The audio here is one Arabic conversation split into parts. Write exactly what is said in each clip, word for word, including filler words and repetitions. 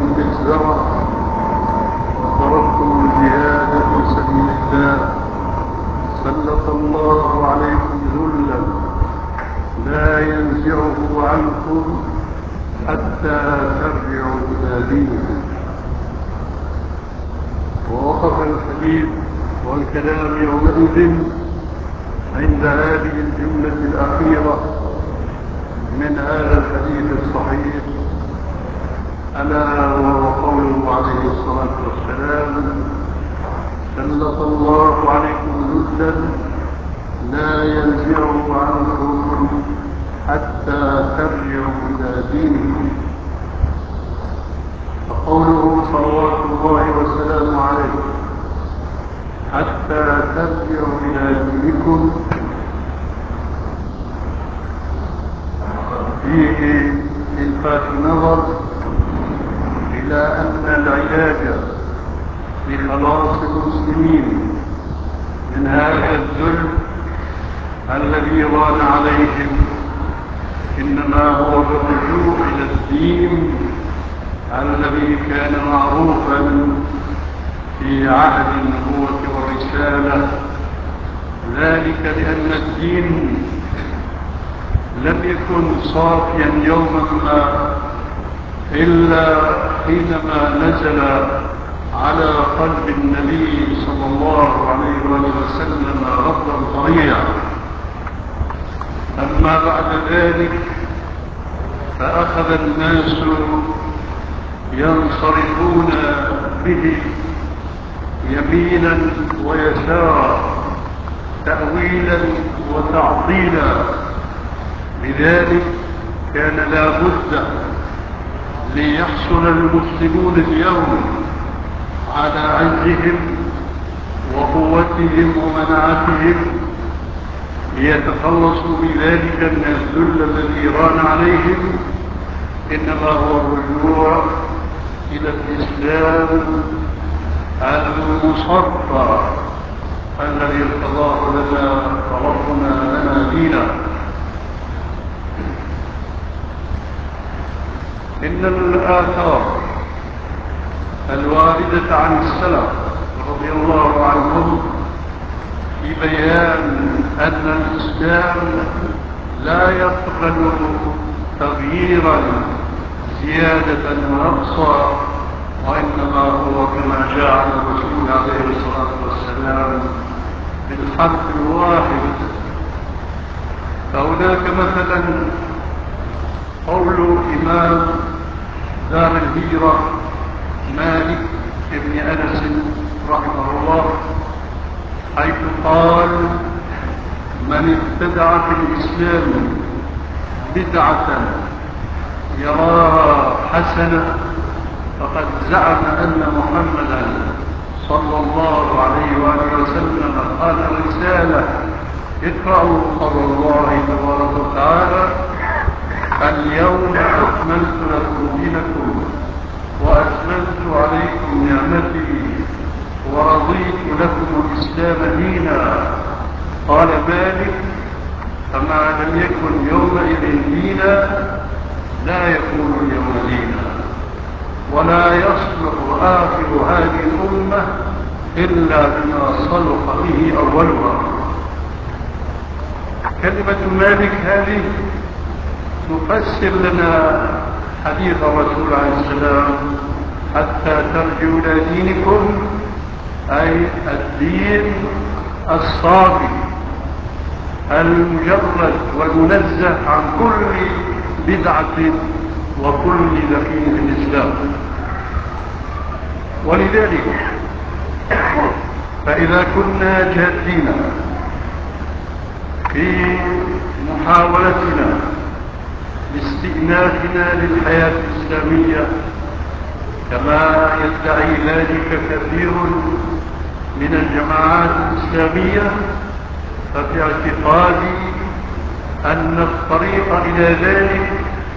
بالزرع وتركتم الجهاد في سبيل الله سلط الله عليكم ذلا لا ينزعه عنكم حتى ترجعوا إلى دينكم. ووقف الحديث والكلام يومئذ عند هذه الجملة الأخيرة من هذا الحديث الصحيح، ألا وهو قوله عليه الصلاة والسلام: سلط الله عليكم ذلا لا ينزعه عنكم حتى ترجعوا إلى دينكم. فقوله صلوات الله وسلامه عليه حتى ترجعوا إلى دينكم فيه إلفات نظر إلى أن العلاج لخلاص المسلمين من هذا الذل الذي ضان عليهم إنما هو بالرجوع إلى الدين الذي كان معروفا في عهد النبوة والرسالة، ذلك لأن الدين لم يكن صافيا يوما ما إلا حينما نزل على قلب النبي صلى الله عليه وسلم غضا طريا. أما بعد ذلك فأخذ الناس ينصرفون به يمينا ويسارا، تأويلا وتعطيلا. لذلك كان لا بد ليحصل المسلمون اليوم على عزهم وقوتهم ومناعتهم ليتخلصوا بذلك من الذل الذي ران عليهم، إنما هو الرجوع إلى الإسلام المصفى الذي ارتضاه لنا ربنا لنا دينا. إن الآثار الواردة عن السلف رضي الله عنهم في بيان أن الإسلام لا يقبل تغييرا زيادة ونقصا، وإنما هو كما جاء عن الرسول عليه الصلاة والسلام بالحرف الواحد. فهناك مثلا قول إمام دار الهجرة مالك بن أنس رحمه الله، حيث قال: من ابتدع في الإسلام بدعة يراها حسنة فقد زعم أن محمدا صلى الله عليه وآله وسلم قال الرسالة اقرأوا قول الله تبارك وتعالى: اليوم أكملت لكم دينكم وأتممت عليكم نعمتي ورضيت لكم الإسلام دينا. قال مالك: فما لم يكن يومئذ دينا لا يكون اليوم دينا، ولا يصلح آخر هذه الأمة إلا بما صلح به أولها. كلمة مالك هذه تفسر لنا حديث الرسول عليه السلام: حتى ترجعوا إلى دينكم، أي الدين الصافي المجرد والمنزه عن كل بدعة وكل دخيل في الإسلام. ولذلك فإذا كنا جادين في محاولتنا لاستئنافنا للحياة الإسلامية كما يدعي ذلك كثير من الجماعات الإسلامية، ففي اعتقادي أن الطريق إلى ذلك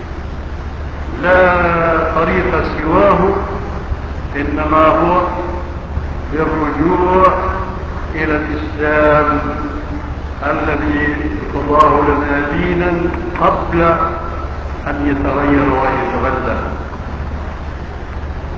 لا طريق سواه، إنما هو بالرجوع إلى الإسلام الذي ارتضاه لنا دينا قبل أن يتغير ويتبدل.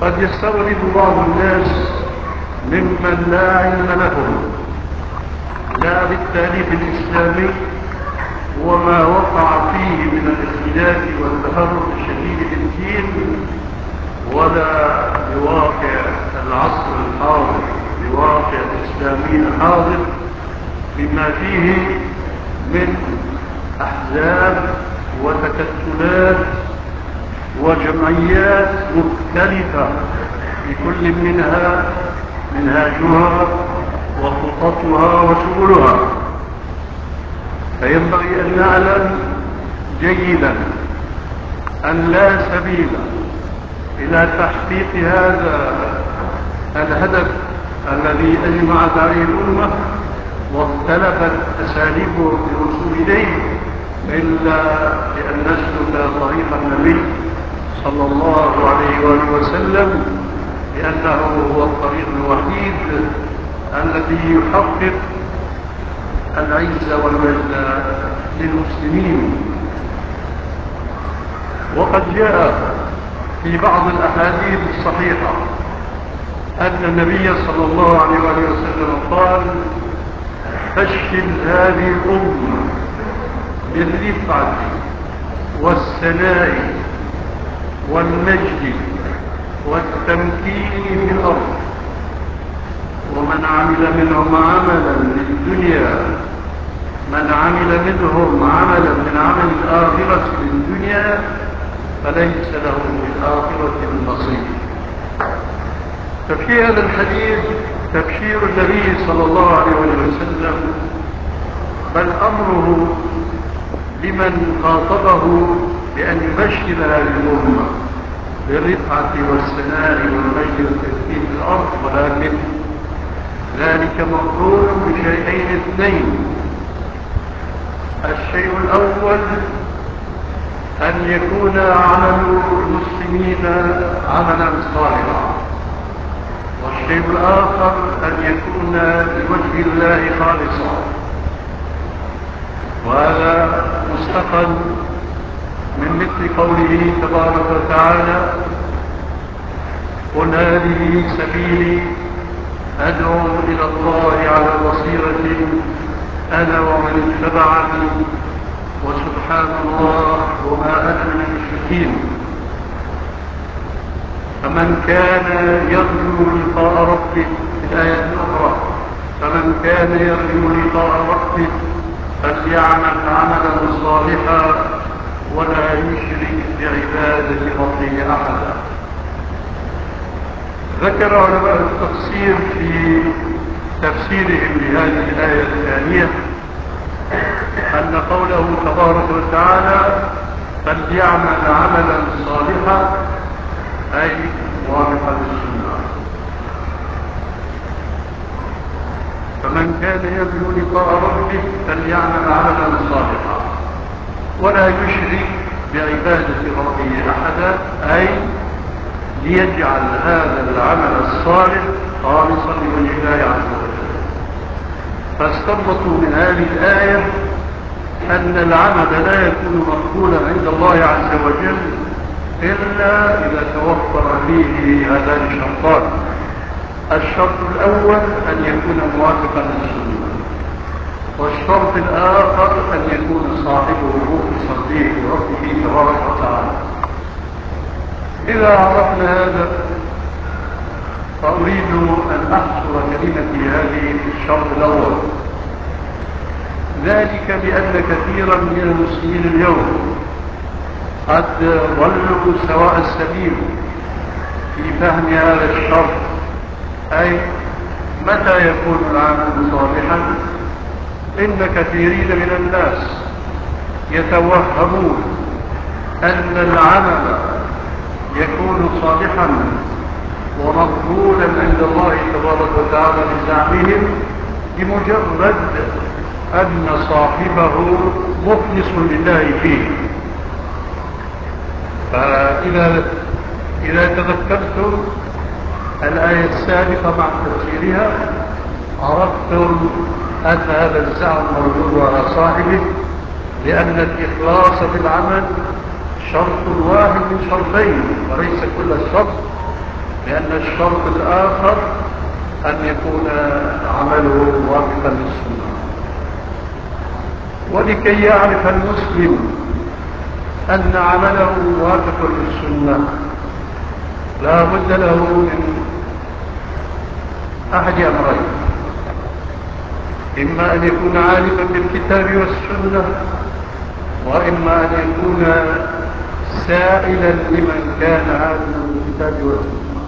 قد يستغرب بعض الناس ممن لا علم لهم لا بالتاريخ الإسلامي وما وقع فيه من الاختلاف والتهرب الشديد في الدين، ولا بواقع العصر الحاضر، بواقع الإسلامي الحاضر، بما فيه من أحزاب وتكتلات وجمعيات مختلفة لكل منها منهاجها وخططها وسبلها. فينبغي أن نعلم جيدا أن لا سبيل إلى تحقيق هذا الهدف الذي أجمعت عليه الأمة واختلفت أساليبه في الوصول إليه إلا بأن نسلك طريق النبي صلى الله عليه وآله وسلم، لأنه هو الطريق الوحيد الذي يحقق العزة والمجد للمسلمين. وقد جاء في بعض الأحاديث الصحيحة أن النبي صلى الله عليه وسلم قال: فاشل هذه الأمة بالرفعة والثناء والمجد والتمكين في الأرض، ومن عمل منهم عملا للدنيا من عمل منهم عملا من عمل الآخرة للدنيا فليس له في الآخرة النصيب. ففي هذا الحديث تبشير النبي صلى الله عليه وسلم، بل أمره لمن خاطبه بأن يبشر هذه الأمة بالرفعة والثناء والمجد والتمكين في الأرض، ولكن ذلك مقرون بشيئين اثنين: الشيء الأول أن يكون عمل المسلمين عملا صالحا، والشيء الآخر أن يكون لوجه الله خالصا. وهذا مستقل من مثل قوله تبارك وتعالى: قل هذه سبيلي أدعو إلى الله على بصيرة أنا ومن اتبعني وسبحان الله وما أنا من المشركين. فمن كان يرجو لقاء ربه في الآية الأخرى: فمن كان يرجو لقاء ربه فليعمل عملا صالحا ولا يشرك بعبادة ربه أحدا. ذكر علماء التفسير في تفسيرهم لهذه الآية الثانية أن قوله تبارك وتعالى فليعمل عملا صالحا أي موافقا للسنة. فمن كان يرجو لقاء ربه فليعمل عملا صالحا ولا يشرك بعبادة ربه أحدا، أي ليجعل هذا العمل الصالح خالصا لوجه الله عز وجل. فاستنبطوا من هذه الآية أن العمل لا يكون مقبولا عند الله عز وجل إلا إذا توفر فيه هذان الشرطان: الشرط الأول أن يكون موافقا للسنة، والشرط الآخر أن يكون صاحبه مخلصا به لربه تبارك وتعالى. إذا عرفنا هذا فأريد أن أحصر كلمتي هذه في الشرط الأول، ذلك بأن كثيرا من المسلمين اليوم قد ضلوا سواء السبيل في فهم هذا الشرط، أي متى يكون العمل صالحا. إن كثيرين من الناس يتوهمون أن العمل يكون صالحا ومقبولا عند الله تبارك وتعالى بزعمهم بمجرد أن صاحبه مخلص لله فيه. فإذا إذا تذكرتم الآية السابقة مع تفسيرها عرفتم أن هذا الزعم مردود على صاحبه، لأن الإخلاص في العمل شرط واحد من شرطين وليس كل الشرط، لأن الشرط الآخر أن يكون عمله موافقا للسنة. ولكي يعرف المسلم أن عمله موافق للسنة لا بد له من أحد أمرين: إما أن يكون عالما بالكتاب والسنة، وإما أن يكون سائلا لمن كان عالما بالكتاب والسنة.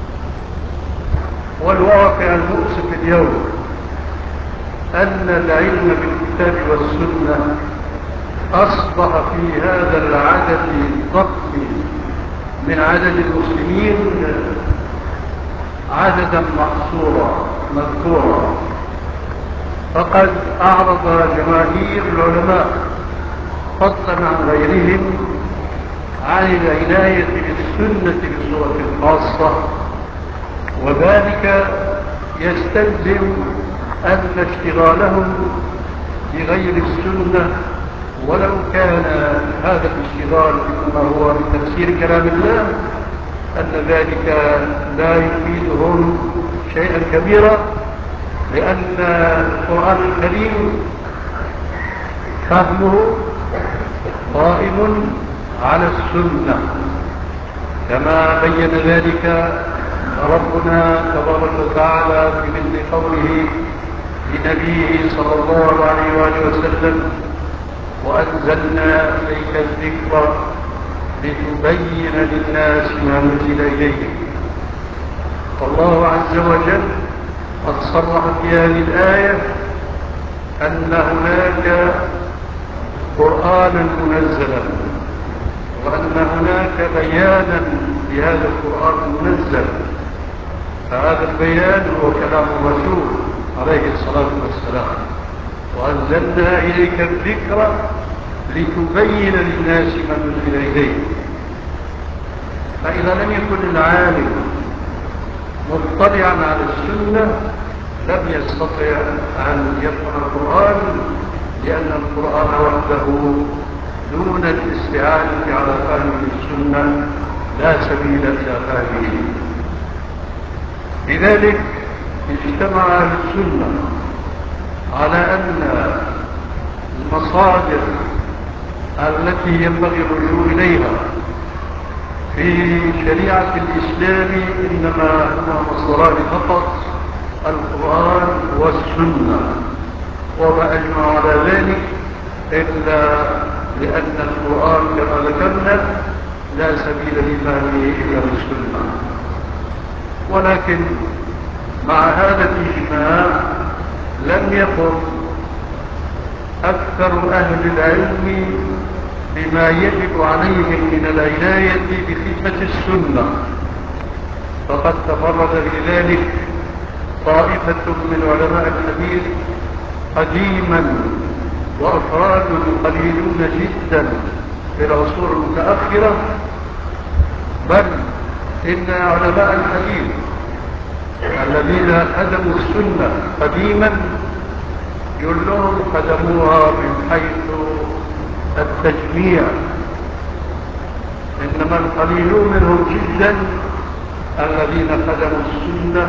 والواقع المؤسف اليوم أن العلم بالكتاب والسنة أصبح في هذا العدد الضخم من عدد المسلمين عددا محصورا مذكورا. فقد أعرض جماهير العلماء فضلا عن غيرهم عن العناية بالسنة بصورة خاصة، وذلك يستلزم أن اشتغالهم بغير السنة، ولو كان هذا الاشتغال بما هو من تفسير كلام الله، أن ذلك لا يفيدهم شيئا كبيرا، لأن القرآن الكريم فهمه قائم على السنة، كما بين ذلك ربنا تبارك وتعالى في مثل قوله لنبيه صلى الله عليه وآله وسلم: وأنزلنا إليك الذكر لتبين للناس ما نزل إليهم. فالله عز وجل قد صرح في هذه الآية أن هناك قرآنا منزلا، وأن هناك بيانا لهذا القرآن المنزل، فهذا البيان هو كلام الرسول عليه الصلاة والسلام: وأنزلنا إليك الذكر لتبين للناس ما نزل إليه. فإذا لم يكن العالم مطلعا على السنة لم يستطع أن يفهم القرآن، لأن القرآن وحده دون الاستعانة على فهم السنة لا سبيل إلى فهمه. لذلك اجتمع أهل السنة على أن المصادر التي ينبغي الرجوع إليها في شريعة الإسلام إنما هما مصدران فقط: القرآن والسنة. وما أجمع على ذلك إلا لأن القرآن كما ذكرنا لا سبيل لفهمه إلا بالسنة. ولكن مع هذا الإجماع لم يقم أكثر أهل العلم بما يجب عليهم من العناية بخدمة السنة، فقد تفرد بذلك طائفة من علماء الحديث قديما، وأفراد قليلون جدا في العصور المتأخرة. بل إن علماء الحديث الذين خدموا السنة قديما كلهم خدموها من حيث التجميع، إنما القليلون منهم جدا الذين خدموا السنة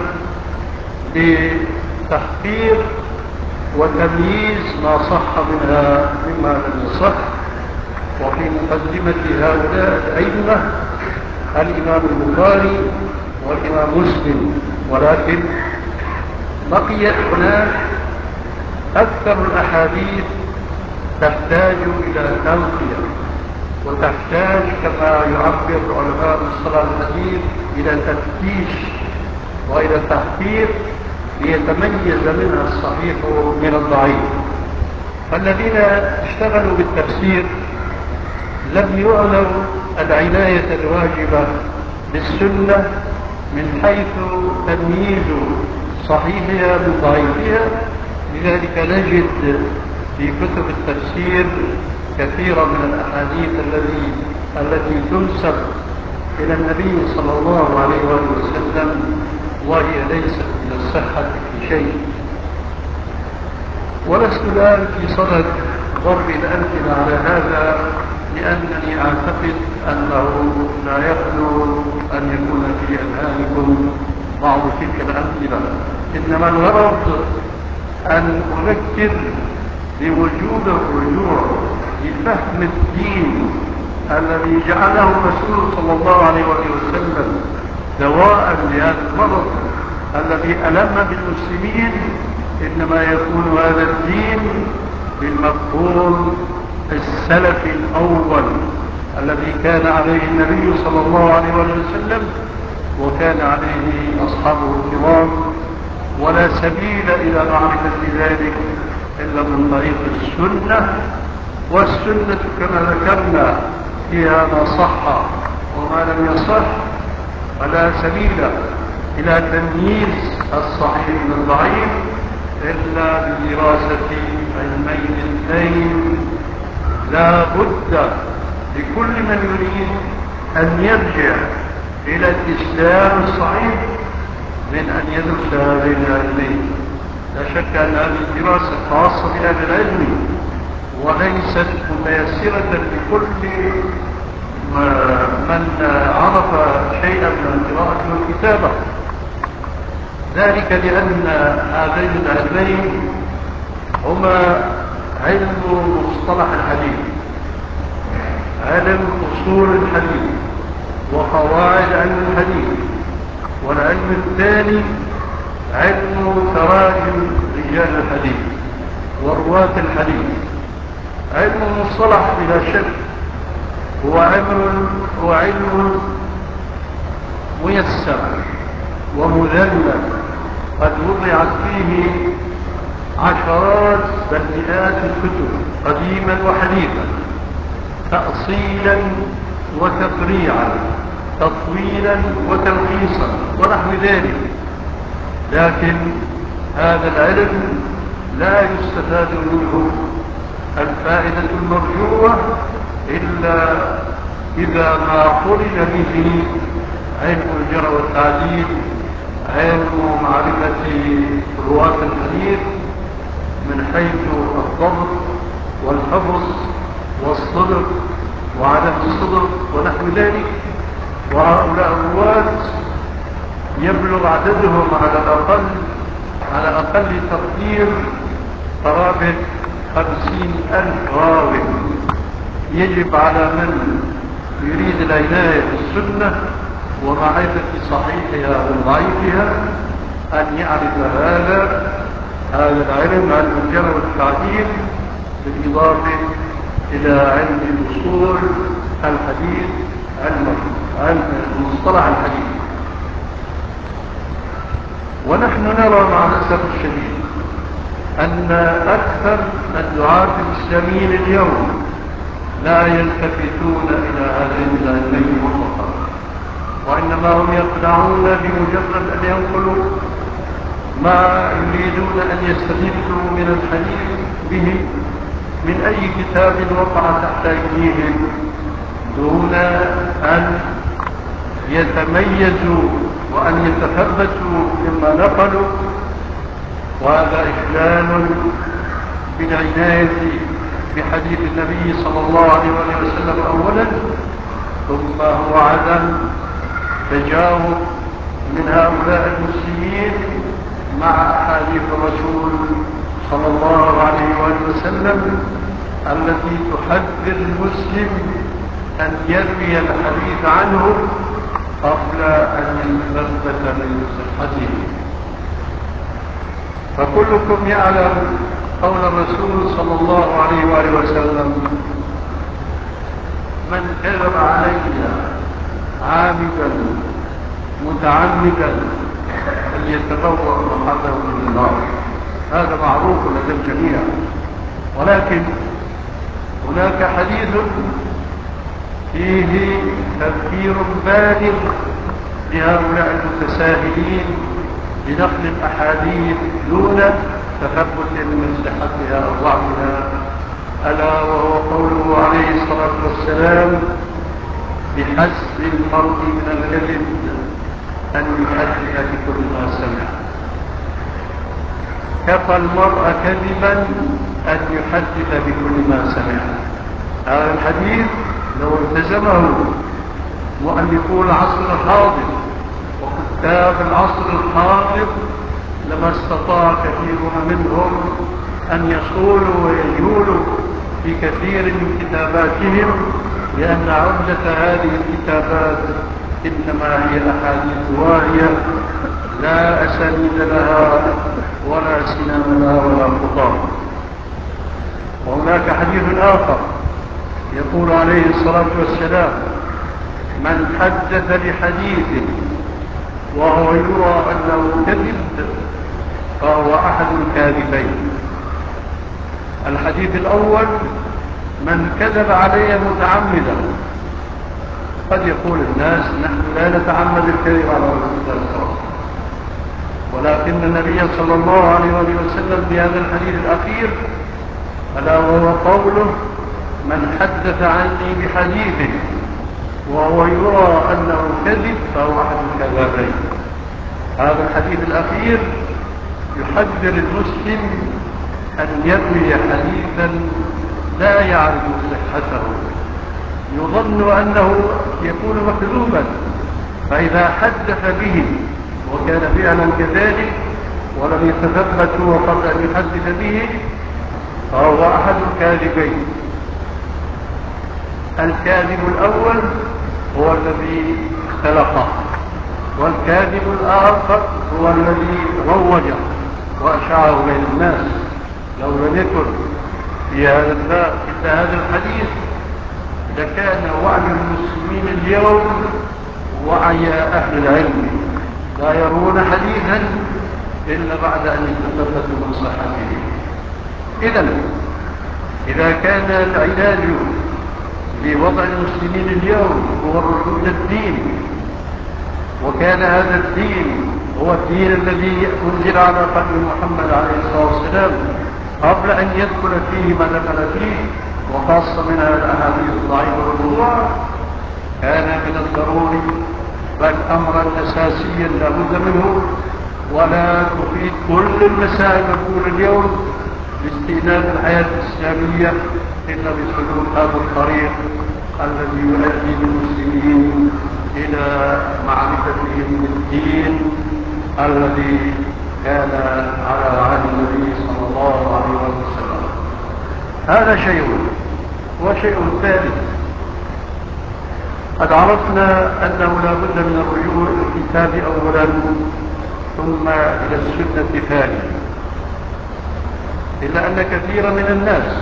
بتحقيق وتمييز ما صح منها مما لم يصح. وفي مقدمة هؤلاء الأئمة الإمام البخاري والإمام مسلم. ولكن بقيت هناك أكثر الأحاديث تحتاج إلى تنقية، وتحتاج كما يعبر علماء مصطلح الحديث إلى تفتيش وإلى تحقيق ليتميز منها الصحيح من الضعيف. فالذين اشتغلوا بالتفسير لم يعلوا العناية الواجبة بالسنة من حيث تمييز صحيحها من ضعيفها. لذلك نجد في كتب التفسير كثيرا من الأحاديث التي التي تنسب إلى النبي صلى الله عليه وسلم وهي ليست من الصحة في شيء. ولست الآن في صدد ضرب الأمثلة على هذا، لأنني أعتقد أنه لا يخلو أن يكون في أذهانكم بعض تلك الأمثلة، إنما الغرض أن أذكر بوجود الرجوع لفهم الدين الذي جعله الرسول صلى الله عليه وسلم دواء لهذا المرض الذي ألم بالمسلمين. إنما يكون هذا الدين بالمفهوم السلفي الأول الذي كان عليه النبي صلى الله عليه وسلم وكان عليه أصحابه الكرام، ولا سبيل إلى معرفة ذلك إلا من طريق السنة. والسنة كما ذكرنا فيها ما صح وما لم يصح، فلا سبيل إلى تمييز الصحيح من الضعيف إلا بدراسة علمين اثنين. لا بد لكل من يريد أن يرجع إلى الإسلام الصحيح من أن يدرس هذين العلمين. لا شك أن هذه الدراسة خاصة بهذا العلم وليست متيسرة لكل من عرف شيئا من القراءة والكتابة، ذلك لأن هذين العلمين هما علم مصطلح الحديث، علم أصول الحديث وقواعد علم الحديث، والعلم الثاني علم تراجم رجال الحديث ورواة الحديث. علم المصطلح بلا شك هو علم هو علم ميسر ومذلل قد وضعت فيه عشرات بل مئات الكتب قديما وحديثا، تأصيلا وتفريعا، تطويلا وتلخيصا ونحو ذلك. لكن هذا العلم لا يستفاد منه الفائدة المرجوة إلا إذا ما قرن به علم الجرح والتعديل، علم معرفة رواة الحديث من حيث الضبط والحفظ والصدق وعدم الصدق ونحو ذلك. وهؤلاء الرواة يبلغ عددهم على الأقل على أقل تقدير قرابة خمسين ألف راوي. يجب على من يريد العناية بالسنة ومعرفة صحيحها وضعيفها أن يعرف هذا هذا العلم، علم الجرح والتعديل، بالإضافة إلى علم أصول الحديث، علم علم مصطلح الحديث. ونحن نرى مع الأسف الشديد أن أكثر الدعاة الإسلاميين اليوم لا يلتفتون إلى هذين العلمين مطلقا، وإنما هم يقنعون بمجرد أن ينقلوا ما يريدون أن يستفيدوا من الحديث به من أي كتاب وقع تحت أيديهم دون أن يتميزوا وأن يتثبتوا مما نقلوا. وهذا إخلال بالعناية بحديث النبي صلى الله عليه وسلم أولا، ثم هو عدم تجاوب من هؤلاء المسلمين مع أحاديث الرسول صلى الله عليه وسلم التي تحذر المسلم أن يروي الحديث عنه قبل أن يثبت من صحته. فكلكم يعلم قول الرسول صلى الله عليه وآله وسلم: من كذب علي عامدا متعمدا فليتبوأ مقعده من النار. هذا معروف لدى الجميع، ولكن هناك حديث فيه تذكير بالغ لهؤلاء المتساهلين بنقل الأحاديث دون تثبت من صحتها أو ضعفها، ألا وهو قوله عليه الصلاة والسلام: بحسب المرء من الكذب أن يحدث بكل ما سمع. كفى المرء كذبا أن يحدث بكل ما سمع. هذا الحديث لو التزمه مؤلفو العصر الحاضر حتى في العصر الحاضر لما استطاع كثير منهم أن يصولوا ويجولوا في كثير من كتاباتهم، لأن عمدة هذه الكتابات إنما هي أحاديث واهية لا أسانيد لها ولا سنان لها ولا خطاب. وهناك حديث آخر يقول عليه الصلاة والسلام: من حدث بحديث وهو يرى أنه كذب فهو أحد الكاذبين. الحديث الأول: من كذب علي متعمدا. قد يقول الناس: نحن لا نتعمد الكذب على رسول الله صلى الله عليه وسلم، ولكن النبي صلى الله عليه وسلم في هذا الحديث الأخير ألا وهو قوله: من حدث عني بحديث وهو يرى أنه كذب فهو أحد الكذابين. هذا الحديث الأخير يحذر المسلم أن يروي حديثا لا يعرف صحته، يظن أنه يكون مكذوبا، فإذا حدث به وكان فعلا كذلك ولم يتثبت قبل أن يحدث به فهو أحد الكاذبين. الكاذب الأول هو الذي اختلقه، والكاذب الآخر هو الذي روجه وأشاعه بين الناس. لو لم يكن في هذا الباب إلا هذا الحديث لكان وعي المسلمين اليوم وعي أهل العلم، لا يرون حديثا إلا بعد أن يتثبتوا من صحته. إذن إذا كان العلاج لوضع المسلمين اليوم هو الرجوع إلى الدين، وكان هذا الدين هو الدين الذي أنزل على قلب محمد عليه الصلاة والسلام قبل أن يدخل فيه ما دخل فيه، وخاصة من الأحاديث الضعيفة والموضوعة، كان من الضروري بل أمرا أساسيا لا بد منه، ولا تفيد كل المسائل المقولة اليوم باستئناف الحياة الإسلامية إلا بسلوك هذا الطريق الذي يؤدي بالمسلمين إلى معرفتهم بالدين الذي كان على عهد النبي صلى الله عليه وسلم. هذا شيء. وشيء ثالث: قد عرفنا أنه لا بد من الرجوع إلى الكتاب أولا ثم إلى السنة ثانيا، إلا أن كثيرا من الناس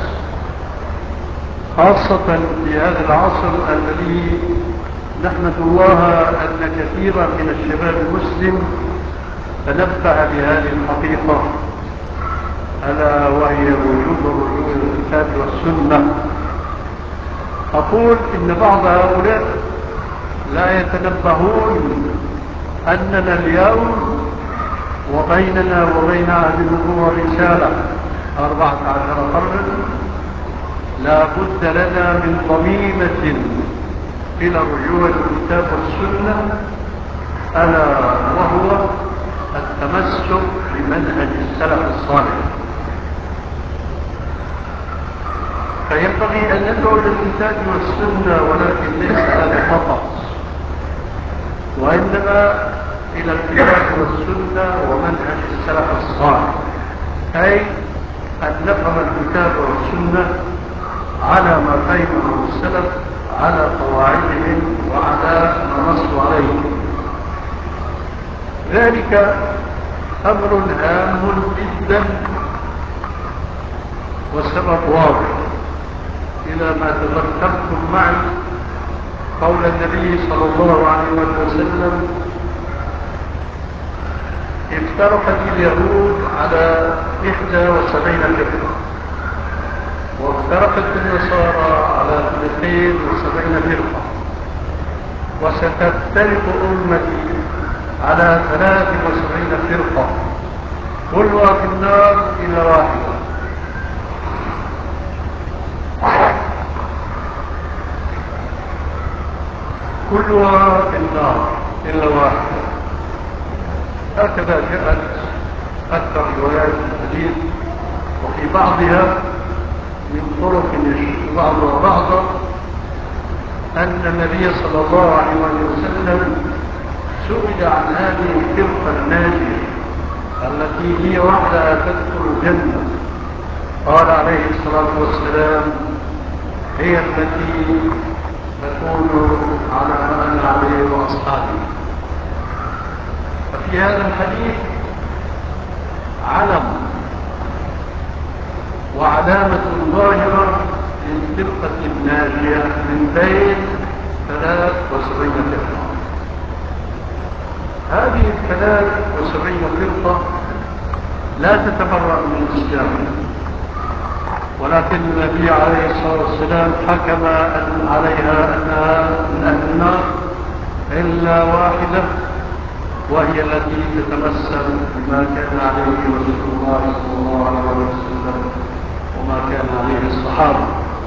خاصة في هذا العصر الذي نحمد الله أن كثيرا من الشباب المسلم تنبه بهذه الحقيقة، ألا وهي وجوب الرجوع إلى الكتاب والسنة. أقول إن بعض هؤلاء لا يتنبهون أننا اليوم وبيننا وبين عهد النبوة رسالة أربعة عشر قرنا، لا بد لنا من ضميمة إلى الرجوع إلى الكتاب والسنة، ألا وهو التمسك بمنهج السلف الصالح. فينبغي أن ندعو إلى الكتاب والسنة، ولكن ليس هذا فقط، وإنما إلى الكتاب والسنة ومنهج السلف الصالح، أي أن نفهم الكتاب والسنة على ما فهمه السلف، على قواعدهم وعلى ما نصوا عليه. ذلك أمر هام جدا، والسبب واضح إلى ما تذكرتم معي قول النبي صلى الله عليه وسلم: افترقت اليهود على إحدى وسبعين فرقة، وافترقت النصارى على اثنتين وسبعين فرقة، وستفترق أمتي على ثلاث وسبعين فرقة، كلها في النار إلا واحدة. كلها في النار إلا واحدة. هكذا جاءت أكثر روايات الحديث، وفي بعضها من طرق يشبه بعضها بعضا أن النبي صلى الله عليه وسلم سئل عن هذه الفرقة الناجية التي هي وحدها تدخل الجنة، قال عليه الصلاة والسلام: هي التي تكون على ما أنا عليه وأصحابي. ففي هذا الحديث علم وعلامة ظاهرة للفرقة الناجية من بين ثلاث وسبعين فرقة. هذه الثلاث وسبعين فرقة لا تتبرأ من الإسلام، ولكن النبي عليه الصلاة والسلام حكم عليها أنها من أهل النار إلا واحدة، وهي التي تتمثل بما كان عليه رسول الله صلى الله عليه وسلم وما كان عليه الصحابة.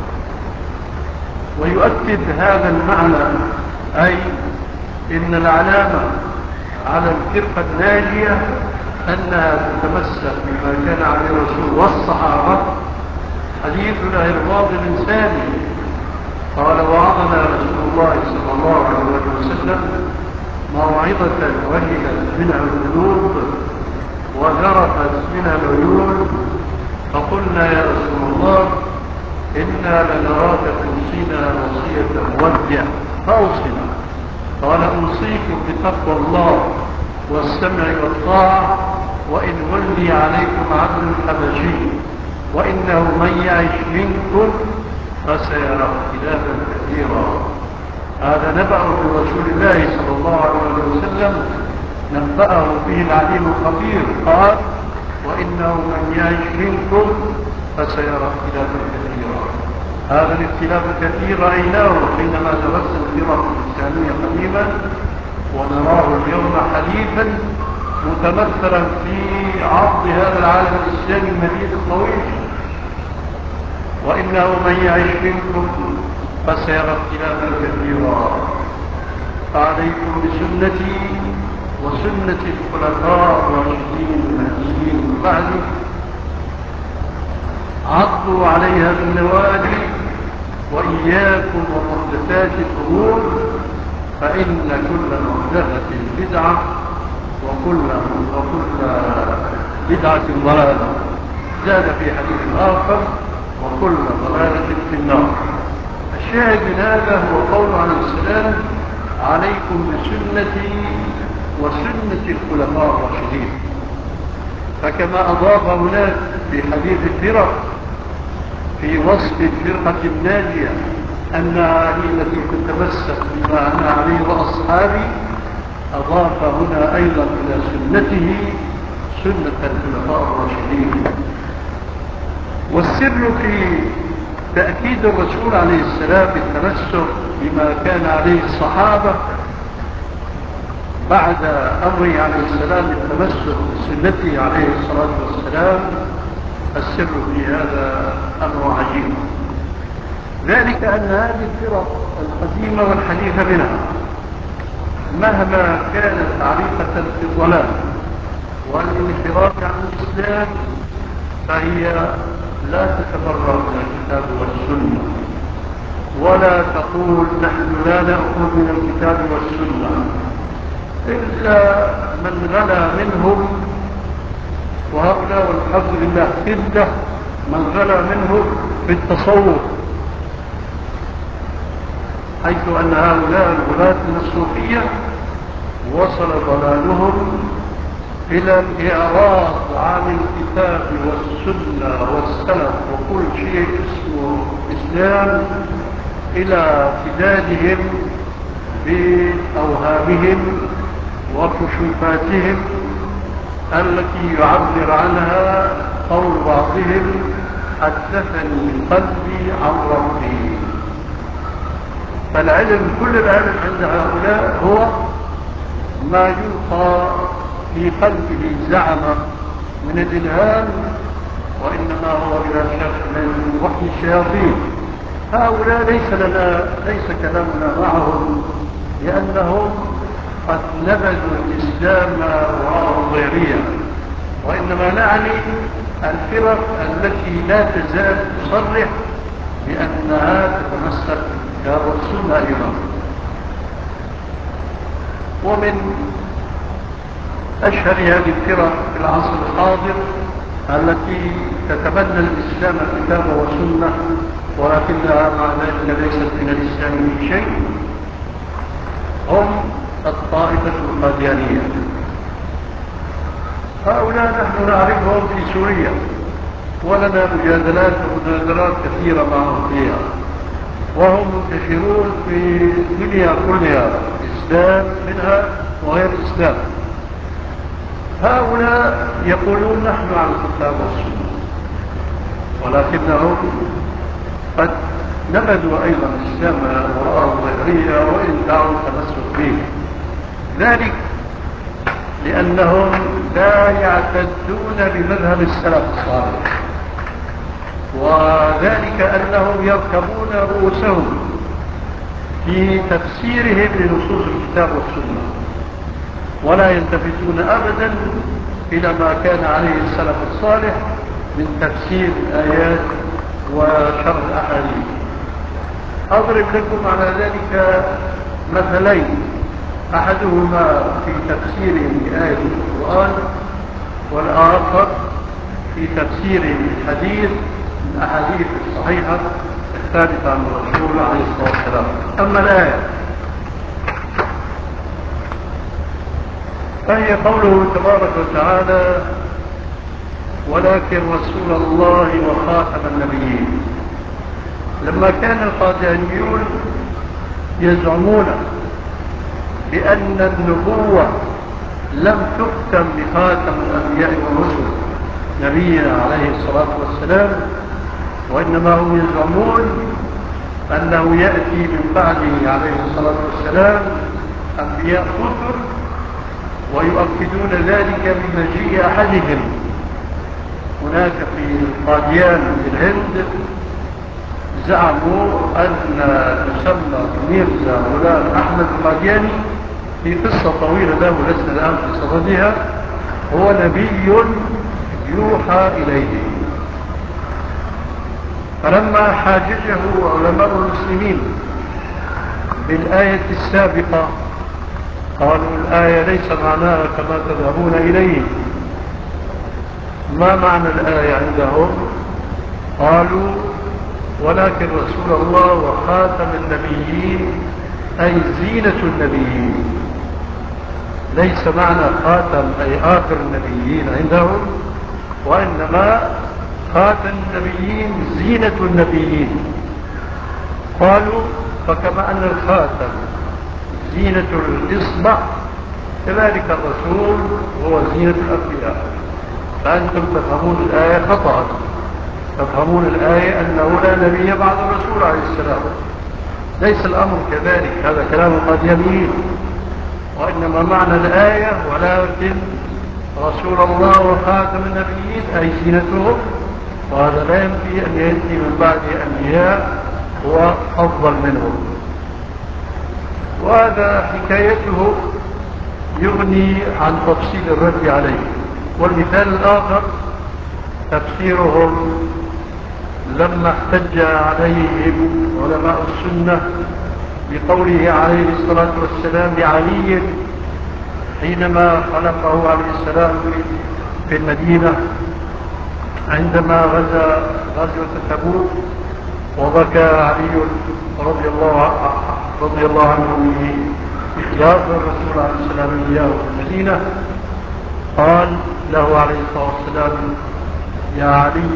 ويؤكد هذا المعنى، أي إن العلامة على الفرقة الناجية أنها تتمثل بما كان عليه الرسول والصحابة، حديث العرباض بن سامي قال: وعظنا رسول الله صلى الله عليه وسلم موعظة وجلت منها القلوب وذرفت منها العيون، فقلنا: يا رسول الله، إنا لنراك توصينا وصية مودع، فأوصنا. قال: أوصيكم بتقوى الله والسمع والطاعة، وإن ولي عليكم عبد حبشي، وإنه من يعش منكم فسيرى اختلافا كثيرا. هذا نبأ برسول الله صلى الله عليه وسلم، نبأه به العليم الخبير، قال: وإنه من يعش منكم فسيرى اختلافا كثيرا. هذا الاختلاف الكثير رأيناه حينما درسنا الفرق الإسلامية قديما، ونراه اليوم حديثا متمثلا في عرض هذا العالم الإسلامي المديد الطويل. وإنه من يعش منكم فسيرى اختلافا كثيرا، فعليكم بسنتي وسنة الخلفاء الراشدين المهديين من بعدي، عضوا عليها بالنواجذ، وإياكم ومحدثات الأمور، فإن كل محدثة بدعة وكل وكل بدعة ضلالة. زاد في حديث آخر: وكل ضلالة في النار. الشاهد من هذا هو قول عليه السلام: عليكم بسنتي وسنة الخلفاء الراشدين. فكما أضاف هناك في حديث الفرق في وصف الفرقة الناجية أنها هي التي تتمسك بما أنا عليه وأصحابي، أضاف هنا أيضا إلى سنته سنة الخلفاء الراشدين. والسر في تأكيد الرسول عليه السلام بالتمسك بما كان عليه الصحابة بعد أمره عليه السلام بالتمسك بسنته عليه الصلاة والسلام، السر في هذا أمر عجيب. ذلك أن هذه الفرق القديمة والحديثة منها مهما كانت عريقة في الضلال والانحراف عن الإسلام، فهي لا تتبرأ من الكتاب والسنة، ولا تقول نحن لا نأخذ من الكتاب والسنة إلا من غلا منهم، وهؤلاء والحمد لله قلة من غلا منهم في التصوف، حيث أن هؤلاء الغلاة من الصوفية وصل ضلالهم إلى الإعراض عن الكتاب والسنة والسلف وكل شيء اسمه إسلام، إلى ارتدادهم بأوهامهم وكشوفاتهم التي يعبر عنها قول بعضهم: حدثني قلبي عن ربي. فالعلم، كل العلم عند هؤلاء هو ما يلقى في قلبه زعمة من الإلهام، وإنما هو بلا شك من وحي الشياطين. هؤلاء ليس لنا ليس كلامنا معهم، لأنهم قد نبذوا الإسلام وراء الظاهرية، وإنما نعني الفرق التي لا تزال تصرح بأنها تتمسك بالكتاب والسنة أيضا. ومن أشهر هذه الفرق في العصر الحاضر التي تتبنى الإسلام كتابا وسنة ولكنها مع ذلك ليست من الإسلام في شيء هم الطائفة القاديانية. هؤلاء نحن نعرفهم في سوريا ولنا مجادلات ومناظرات كثيرة معهم فيها، وهم منتشرون في الدنيا كلها، إسلام منها وغير إسلام. هؤلاء يقولون نحن على الكتاب والسنة، ولكنهم قد نبذوا أيضا الإسلام وراء ظهرية وإن دعوا التمسك به، ذلك لأنهم لا يعتدون بمذهب السلف الصالح، وذلك أنهم يركبون رؤوسهم في تفسيرهم لنصوص الكتاب والسنة، ولا يلتفتون أبدا إلى ما كان عليه السلف الصالح من تفسير الآيات وشرح الأحاديث. أضرب لكم على ذلك مثلين، أحدهما في تفسيرهم لآية القرآن، والآخر في تفسير الحديث الأحاديث الصحيحة الثابتة عن الرسول عليه الصلاة والسلام. أما الآية فهي قوله تبارك وتعالى: ولكن رسول الله وخاتم النبيين. لما كان القاديانيون يزعمون بأن النبوة لم تختم بخاتم الأنبياء والرسل نبينا عليه الصلاة والسلام، وإنما هم يزعمون أنه يأتي من بعده عليه الصلاة والسلام أنبياء كثر، ويؤكدون ذلك بمجيء أحدهم. هناك في القاديان في الهند زعموا أن يسمى ميرزا غلام أحمد القادياني في قصة طويلة له لسنا الآن في صددها، هو نبي يوحى إليه. فلما حاججه علماء المسلمين بالآية السابقة قالوا الآية ليس معناها كما تذهبون إليه. ما معنى الآية عندهم؟ قالوا ولكن رسول الله وخاتم النبيين أي زينة النبيين، ليس معنى خاتم أي آخر النبيين عندهم، وإنما خاتم النبيين زينة النبيين. قالوا فكما أن الخاتم زينة الإصبع كذلك الرسول هو زينة الأنبياء. فأنتم تفهمون الآية خطأ، تفهمون الآية أنه لا نبي بعد الرسول عليه السلام. ليس الأمر كذلك، هذا كلام القاديانيين، وإنما معنى الآية ولكن رسول الله وخاتم النبيين أي زينتهم، وهذا لا ينفي أن يأتي من بعد أنبياء هو أفضل منهم. وهذا حكايته يغني عن تفصيل الرد عليه. والمثال الآخر تفسيرهم لما احتج عليهم علماء السنة بقوله عليه الصلاة والسلام لعلي حينما خلقه عليه السلام في المدينة عندما غزا غزوة تبوك، وبكى علي رضي الله رضي الله عنه بإخلاص الرسول عليه السلام إياه في المدينة، قال له عليه الصلاة والسلام: يا علي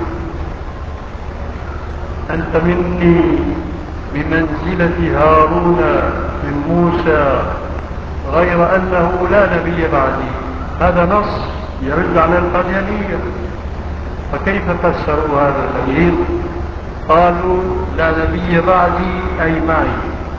أنت مني بمنزلة هارون من موسى، غير أنه لا نبي بعدي. هذا نص يرد على القاديانية. فكيف فسروا هذا الحديث؟ قالوا لا نبي بعدي أي معي،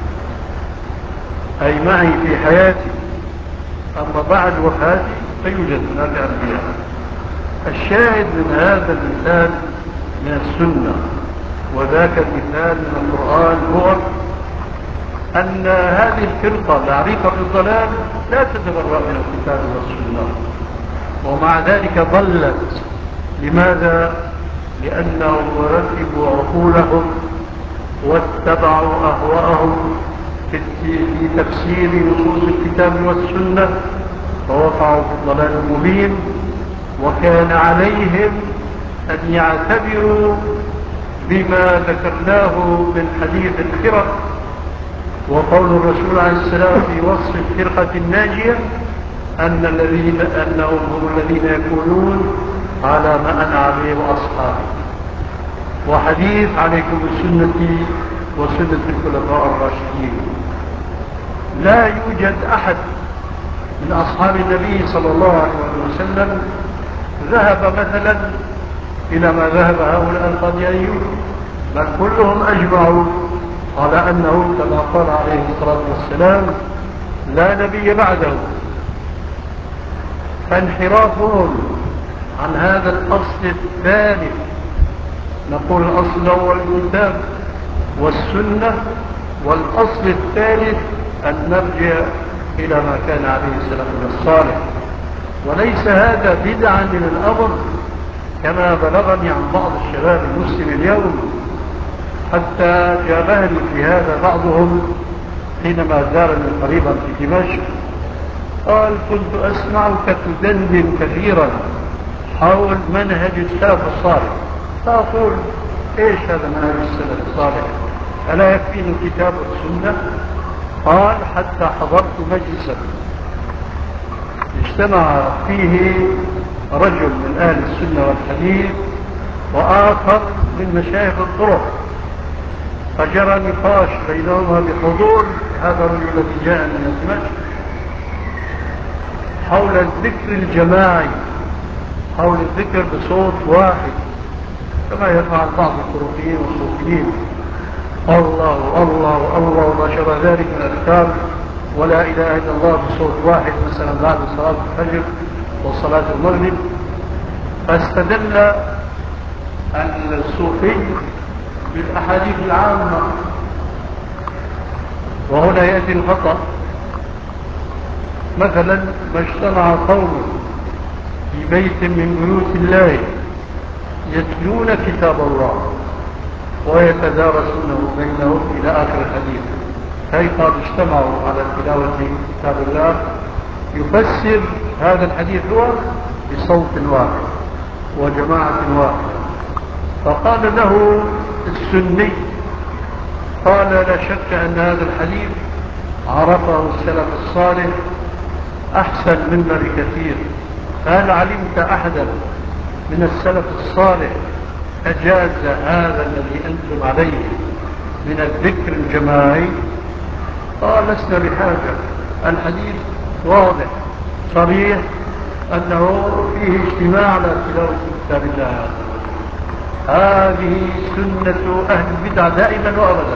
أي معي في حياتي، أما بعد وفاتي فيوجد هناك أنبياء. الشاهد من هذا المثال من السنة وذاك المثال من القرآن هو أن هذه الفرقة العريقة في الضلال لا تتبرأ من الكتاب والسنة، ومع ذلك ضلت. لماذا؟ لأنهم ركبوا عقولهم واتبعوا أهواءهم في في تفسير نصوص الكتاب والسنة فوقعوا في الضلال المبين، وكان عليهم أن يعتبروا بما ذكرناه من حديث الفرق وقول الرسول عليه السلام في وصف الفرقة الناجية أن الذين أنهم هم الذين يكونون على ما أنا عليه وأصحابي، وحديث عليكم بسنتي وسنة الخلفاء الراشدين. لا يوجد أحد من أصحاب النبي صلى الله عليه وسلم ذهب مثلا إلى ما ذهب هؤلاء القاديانيون، بل كلهم أجمعوا على أنه كما قال عليه الصلاة والسلام لا نبي بعده. فانحرافهم عن هذا الأصل الثالث، نقول الأصل الأول الكتاب والسنة، والأصل الثالث أن نرجع إلى ما كان عليه السلام الصالح، وليس هذا بدعا من الأمر كما بلغني عن بعض الشباب المسلم اليوم، حتى جابهني في هذا بعضهم حينما زارني قريبا في دمشق. قال كنت أسمعك تدندن كثيرا حول منهج السلف الصالح، فأقول إيش هذا منهج السلف الصالح؟ ألا يكفيني الكتاب والسنة؟ قال حتى حضرت مجلسا اجتمع فيه رجل من أهل السنة والحديث وآخر من مشايخ الطرق، فجرى نقاش بينهما بحضور هذا الرجل الذي جاء من دمشق حول الذكر الجماعي، حول الذكر بصوت واحد كما يفعل بعض الطرقيين والصوفيين، الله الله الله وما شابه ذلك من الأذكار، ولا إله إلا الله بصوت واحد مثلا بعد صلاة الفجر وصلاة المغرب. فاستدل الصوفي بالأحاديث العامة، وهنا يأتي الخطأ. مثلا ما اجتمع قوم في بيت من بيوت الله يتلون كتاب الله ويتدارسونه بينهم إلى آخر الحديث، كي قد اجتمعوا على تلاوة كتاب الله، يفسر هذا الحديث هو بصوت واحد وجماعة واحدة. فقال له السني، قال لا شك أن هذا الحديث عرفه السلف الصالح أحسن منا بكثير، هل علمت أحدا من السلف الصالح أجاز هذا الذي أنتم عليه من الذكر الجماعي؟ قال لسنا بحاجة، الحديث واضح صريح أنه فيه اجتماع على تلاوة كتاب الله عز وجل. هذه سنة أهل البدع دائما وأبدا،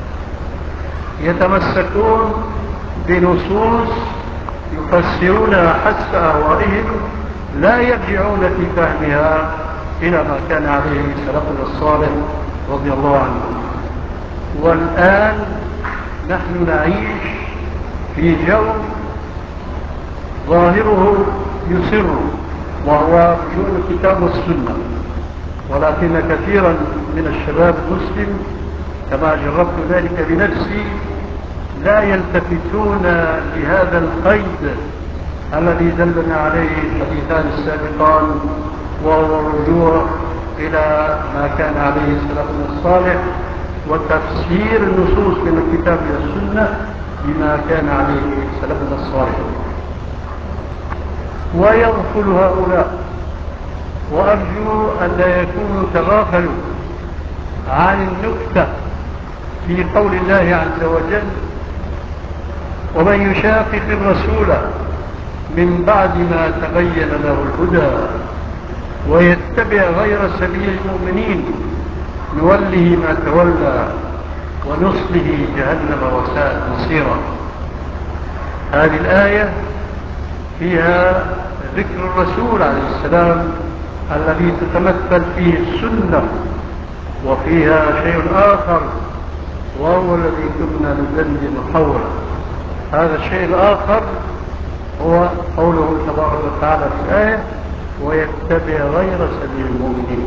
يتمسكون بنصوص يفسرونها حسب أهوائهم، لا يرجعون في فهمها إلى ما كان عليه سلفنا الصالح رضي الله عنه. والآن نحن نعيش في جو ظاهره يسر، وهو رجوع الكتاب والسنة، ولكن كثيرا من الشباب المسلم كما جربت ذلك بنفسي لا يلتفتون لهذا القيد الذي دلنا عليه الحديثان السابقان، وهو الرجوع إلى ما كان عليه سلفنا الصالح وتفسير النصوص من الكتاب والسنة بما كان عليه سلفنا الصالح. ويغفل هؤلاء، وأرجو أن لا يكونوا تغافلوا عن النكتة في قول الله عز وجل ومن يشاقق الرسول من بعد ما تبين له الهدى ويتبع غير سبيل المؤمنين نوله ما تولى ونصله جهنم وساءت مصيرا. هذه الآية فيها ذكر الرسول عليه السلام الذي تتمثل فيه السنة، وفيها شيء آخر وهو الذي كنا ندندن حوله. هذا الشيء الآخر هو قوله تبارك وتعالى في الآية ويتبع غير سبيل المؤمنين.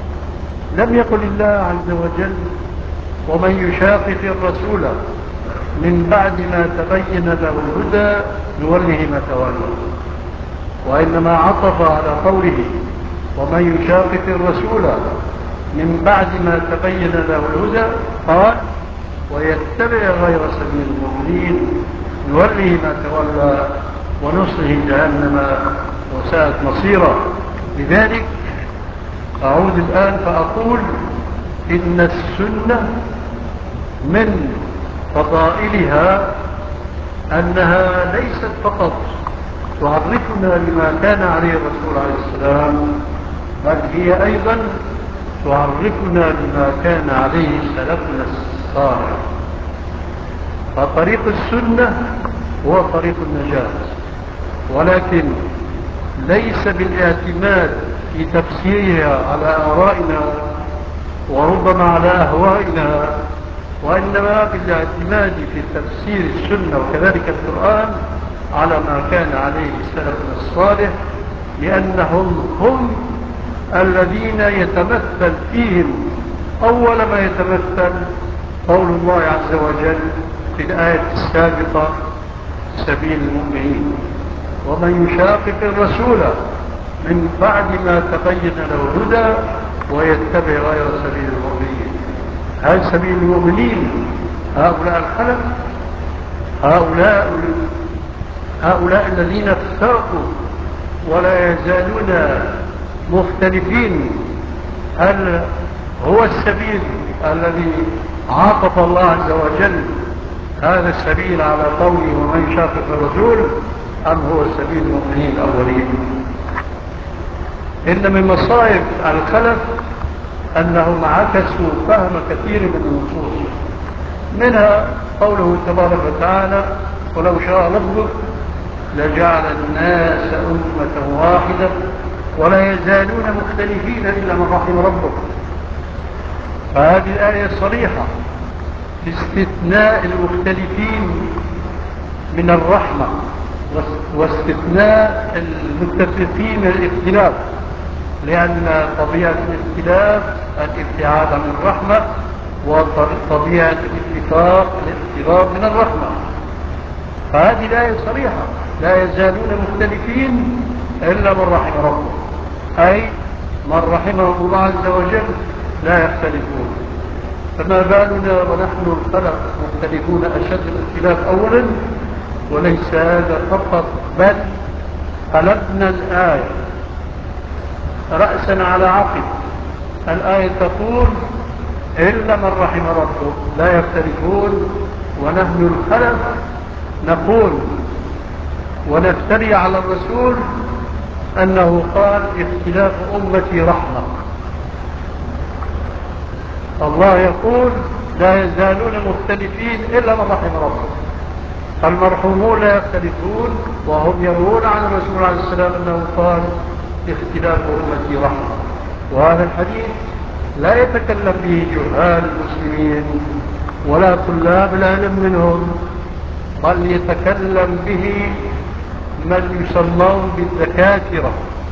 لم يقل الله عز وجل ومن يشاقق الرسول من بعد ما تبين له الهدى نوله ما تولى، وإنما عطف على قوله ومن يشاقق الرسول من بعد ما تبين له الهدى قال ويتبع غير سبيل المؤمنين نوله ما تولى ونصله جهنم وساءت مصيرا. لذلك أعود الآن فأقول إن السنة من فضائلها أنها ليست فقط تعرفنا بما كان عليه الرسول عليه السلام، بل هي أيضا تعرفنا بما كان عليه سلفنا الصالح. فطريق السنة هو طريق النجاة، ولكن ليس بالاعتماد في تفسيرها على آرائنا وربما على أهوائنا، وإنما بالاعتماد في تفسير السنة وكذلك القرآن على ما كان عليه سلفنا الصالح، لأنهم هم الذين يتمثل فيهم أول ما يتمثل قول الله عز وجل في الآية السابقة سبيل المؤمنين ومن يشاقق الرسول من بعد ما تبين له الهدى ويتبع غير سبيل المؤمنين. هل سبيل المؤمنين هؤلاء الخلف، هؤلاء هؤلاء الذين افترقوا ولا يزالون مختلفين؟ هل هو السبيل الذي عاقب الله عز وجل هذا السبيل على قوله ومن يشاقق الرسول، أم هو سبيل المؤمنين الأولين؟ إن من مصائب الخلف أنهم عكسوا فهم كثير من النصوص، منها قوله تبارك وتعالى ولو شاء ربك لجعل الناس أمة واحدة ولا يزالون مختلفين إلا من رحم ربك. فهذه الآية صريحة في استثناء المختلفين من الرحمة واستثناء المتفقين من الاختلاف، لأن طبيعة الاختلاف الابتعاد عن الرحمة، وطبيعة الاتفاق الاقتراب من الرحمة. فهذه الآية صريحة لا يزالون مختلفين إلا من رحم ربه، أي من رحمه الله عز وجل لا يختلفون. فما بالنا ونحن الخلق مختلفون أشد الاختلاف أولا؟ وليس هذا فقط، بل قلبنا الآية رأسا على عقب. الآية تقول إلا من رحم ربه لا يختلفون، ونحن الخلق نقول ونفتري على الرسول أنه قال اختلاف أمتي رحمة. الله يقول لا يزالون مختلفين إلا من رحم ربه، فالمرحومون لا يختلفون، وهم يروون عن الرسول عليه السلام أنه قال اختلاف أمتي رحمة. وهذا الحديث لا يتكلم به جهال المسلمين ولا طلاب العلم منهم، بل يتكلم به من يسمون بالدكاترة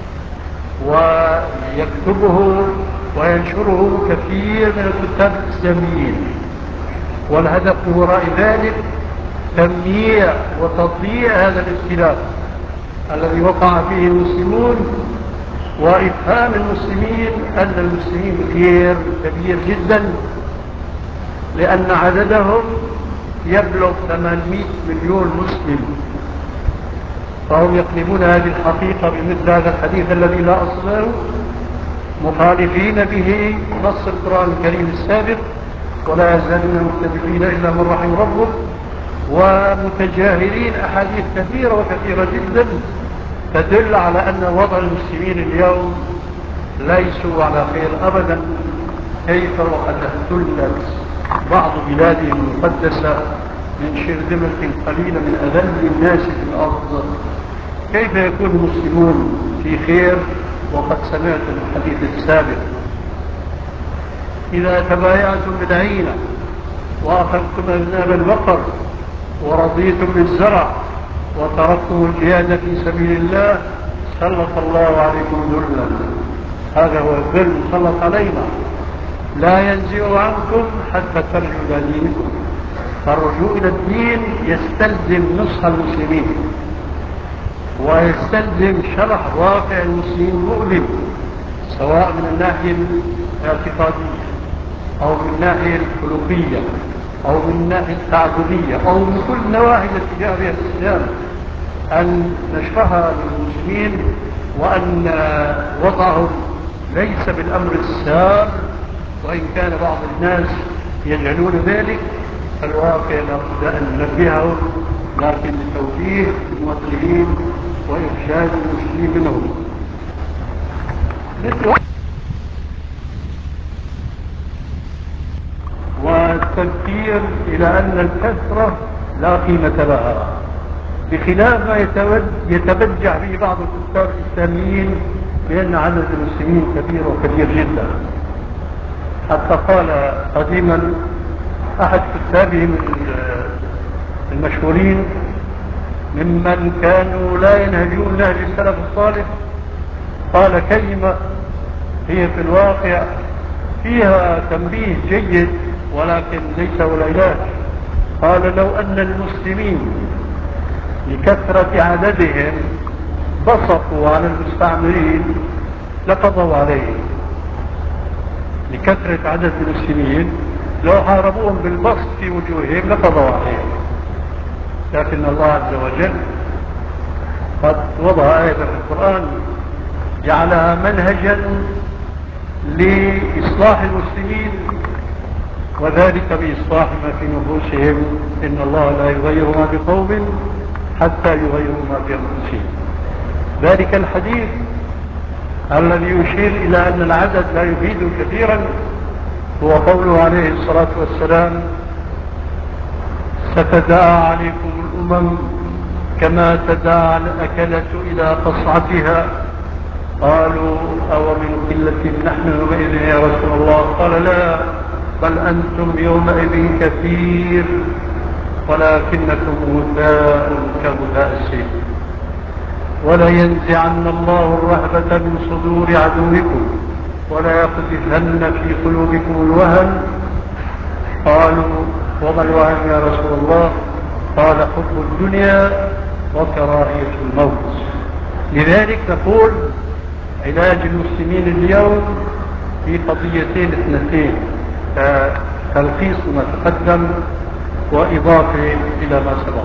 ويكتبه وينشره كثير من الكتاب الإسلاميين. والهدف من وراء ذلك تمييع وتضييع هذا الاختلاف الذي وقع فيه المسلمون، وإفهام المسلمين أن المسلمين غير كبير جدا، لأن عددهم يبلغ ثمانمائة مليون مسلم. فهم يقلبون هذه الحقيقة بمثل هذا الحديث الذي لا أصل له، مخالفين به نص القرآن الكريم السابق ولا يزالون مختلفين إلا من رحم ربه، ومتجاهلين أحاديث كثيرة وكثيرة جدا تدل على أن وضع المسلمين اليوم ليسوا على خير أبدا. كيف وقد احتلت بعض بلادهم المقدسة من شرذمة قليلة من أذل الناس في الأرض؟ كيف يكون المسلمون في خير وقد سمعتم الحديث السابق؟ إذا تبايعتم بالعينة وأخذتم أذناب البقر ورضيتم بالزرع وتركتم الجهاد في سبيل الله سلط الله عليكم ذلا. هذا هو الذل سلط علينا، لا ينزع عنكم حتى ترجعوا إلى دينكم. فالرجوع إلى الدين يستلزم نصح المسلمين، ويستلزم شرح واقع المسلمين مؤلم، سواء من الناحية الاعتقادية أو من الناحية الخلقية أو من الناحية التعبدية أو من كل النواحي التي جاء بها الإسلام، أن نشرحها للمسلمين، وأن وضعهم ليس بالأمر السار، وإن كان بعض الناس يجعلون ذلك، فالواقع لابد أن ننبههم، لكن لتوجيه المسلمين وإرشاد المسلمين منهم. والتذكير إلى أن الكثرة لا قيمة لها، بخلاف ما يتبجح به بعض الكتاب الإسلاميين بأن عدد المسلمين كبير وكبير جدا. حتى قال قديما أحد كتابهم المشهورين ممن كانوا لا ينهجون نهج السلف الصالح، قال كلمة هي في الواقع فيها تنبيه جيد ولكن ليس والعلاج. قال: لو أن المسلمين لكثرة عددهم بصقوا على المستعمرين لقضوا عليهم. لكثرة عدد المسلمين لو حاربوهم بالبسط في وجوههم لقضوا عليهم، لكن الله عز وجل قد وضع آية في القرآن جعلها منهجا لإصلاح المسلمين، وذلك بإصلاح ما في نفوسهم. إن الله لا يغير ما بقوم حتى يغيروا ما بأنفسهم. ذلك الحديث الذي يشير إلى أن العدد لا يفيد كثيرا هو قوله عليه الصلاة والسلام: ستداعى عليكم الأمم كما تداعى الأكلة إلى قصعتها. قالوا: أو من قلة نحن يومئذ يا رسول الله؟ قال: لا، بل أنتم يومئذ كثير ولكنكم غثاء كغثاء السيل. ولا ينزعن الله الرهبة من صدور عدوكم ولا يقذفن في قلوبكم الوهن. قالوا: وما الوهن يا رسول الله؟ قال: حب الدنيا وكراهية الموت. لذلك نقول علاج المسلمين اليوم في قضيتين اثنتين: تلخيص ما تقدم وإضافة إلى ما سبق.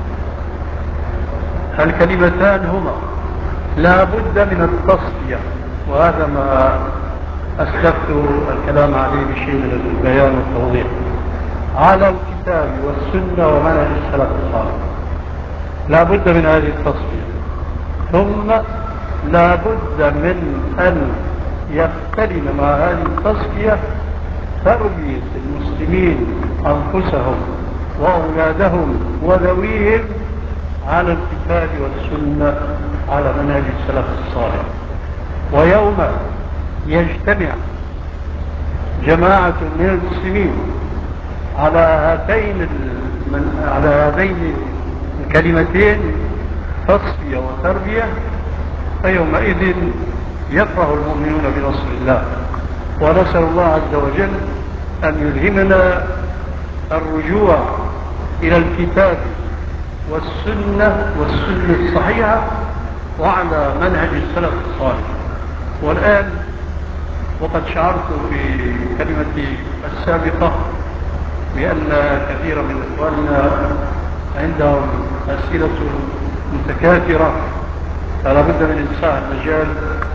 الكلمتان هما: لا بد من التصفية، وهذا ما أسلفت الكلام عليه بشيء من البيان والتوضيح، على الكتاب والسنة ومنهج السلف الصالح. لا بد من هذه التصفية. ثم لا بد من أن يقترن مع هذه التصفية تربية المسلمين أنفسهم وأولادهم وذويهم على الكتاب والسنة على منهج السلف الصالح. ويوم يجتمع جماعة من المسلمين على هاتين على هذين الكلمتين تصفية وتربية، فيومئذ يفرح المؤمنون بنصر الله. ونسأل الله عز وجل أن يلهمنا الرجوع إلى الكتاب والسنة والسنة الصحيحة وعلى منهج السلف الصالح. والآن وقد شعرت في كلمتي السابقة بأن كثير من إخواننا عندهم أسئلة متكاثرة، فلا بد من إنشاء المجال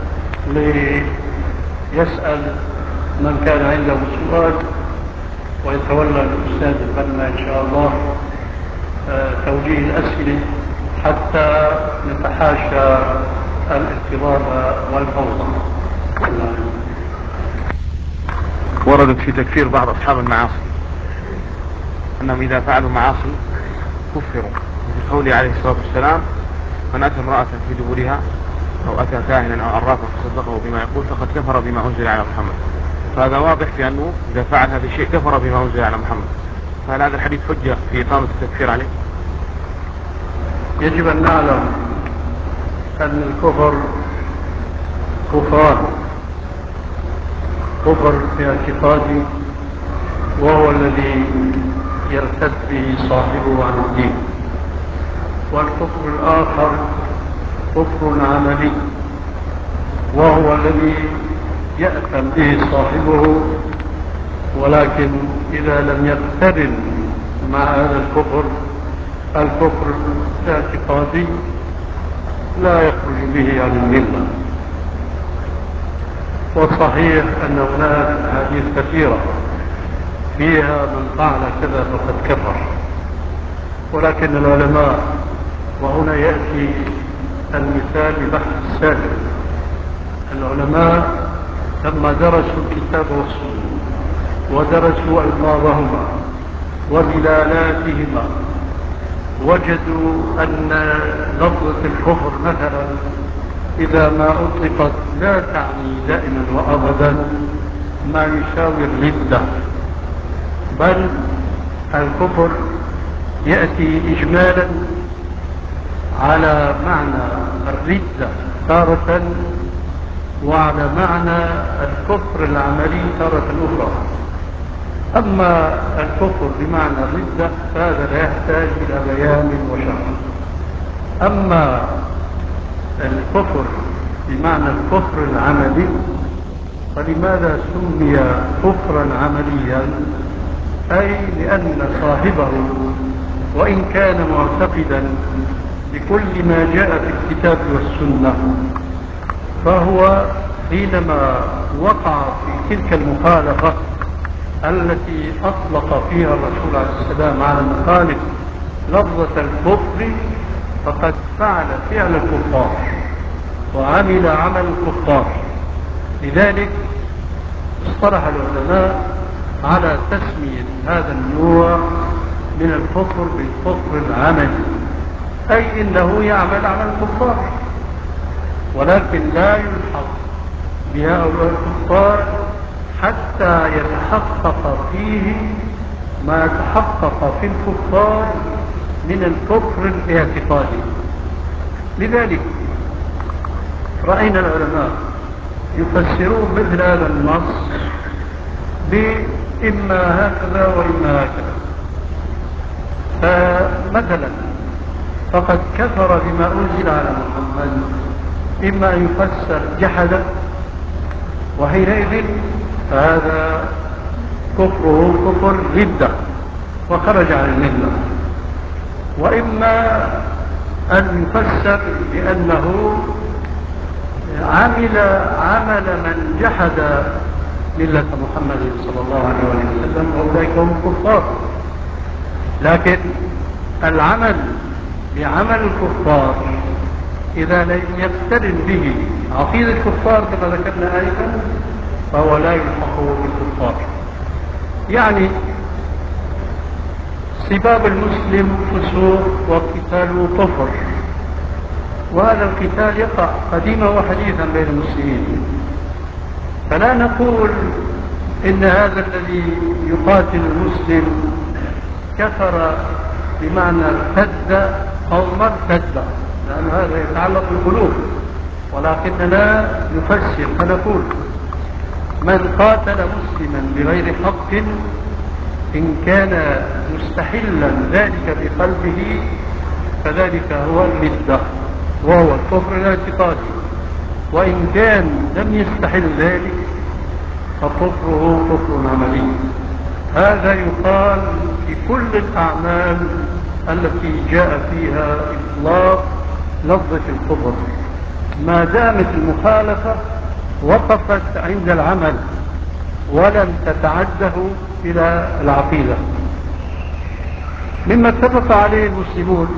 ليسأل من كان عنده سؤال، ويتولى الأستاذ البنا إن شاء الله توجيه الأسئلة حتى نتحاشى الاضطراب والفوضى. وردت في تكفير بعض أصحاب المعاصي أنهم إذا فعلوا معاصي كفروا، وفي قوله عليه الصلاة والسلام: من أتى امرأة في دبرها أو أتى كاهنا أو عرافا فصدقه بما يقول فقد كفر بما أنزل على محمد. فهذا واضح في أنه إذا فعل هذا الشيء كفر بما أنزل على محمد. فهل هذا الحديث حجة في إقامة التكفير عليه؟ يجب أن نعلم أن الكفر كفران: كفر في اعتقادي وهو الذي يرتد به صاحبه عن الدين، والكفر الآخر كفر عملي، وهو الذي يأثم به صاحبه، ولكن إذا لم يقترن مع هذا الكفر الكفر الاعتقادي لا يخرج به عن الملة. والصحيح أن هناك أحاديث كثيرة فيها من فعل كذا فقد كفر، ولكن العلماء، وهنا يأتي المثال ببحث السابق، العلماء لما درسوا الكتاب والسنة ودرسوا ألفاظهما ودلالاتهما وجدوا أن لفظة الكفر مثلا إذا ما أطلقت لا تعني دائما وأبدا ما يساوي الردة، بل الكفر يأتي إجمالا على معنى الردة تارة، وعلى معنى الكفر العملي تارة أخرى. أما الكفر بمعنى الردة فهذا لا يحتاج إلى بيان وشرح. أما الكفر بمعنى الكفر العملي فلماذا سمي كفرا عمليا؟ أي لأن صاحبه وإن كان معتقدا بكل ما جاء في الكتاب والسنة، فهو حينما وقع في تلك المخالفة التي أطلق فيها الرسول عليه السلام على المخالف لفظة الكفر فقد فعل فعل الكفار وعمل عمل الكفار. لذلك اصطلح العلماء على تسمية هذا النوع من الكفر بالكفر العملي، أي إنه يعمل عمل الكفار، ولكن لا يلحق بهؤلاء الكفار حتى يتحقق فيه ما تحقق في الكفار من الكفر الاعتقادي. لذلك رأينا العلماء يفسرون مثل هذا النص بإما هكذا وإما هكذا. فمثلا فقد كفر بما أنزل على محمد إما أن يفسر جحد، وحينئذ فهذا كفره كفر ردة وخرج عن الملة، وإما أن يفسر بأنه عمل عمل من جحد ملة محمد صلى الله عليه وسلم، وأولئك هم الكفار. لكن العمل بعمل الكفار إذا لم يقترن به عقيدة الكفار كما ذكرنا آنفا فهو لا يلحق بالكفار. يعني سباب المسلم فسوق وقتاله كفر، وهذا القتال يقع قديما وحديثا بين المسلمين، فلا نقول إن هذا الذي يقاتل المسلم كفر بمعنى ارتد أو ما ارتد، لأن هذا يتعلق بالقلوب، ولكننا نفسر فنقول من قاتل مسلما بغير حق إن كان مستحلا ذلك بقلبه فذلك هو الردة وهو الكفر الاعتقادي، وإن كان لم يستحل ذلك فكفره كفر عملي. هذا يقال في كل الأعمال التي جاء فيها إطلاق لفظة الكفر ما دامت المخالفة وقفت عند العمل ولم تتعده إلى العقيدة. مما اتفق عليه المسلمون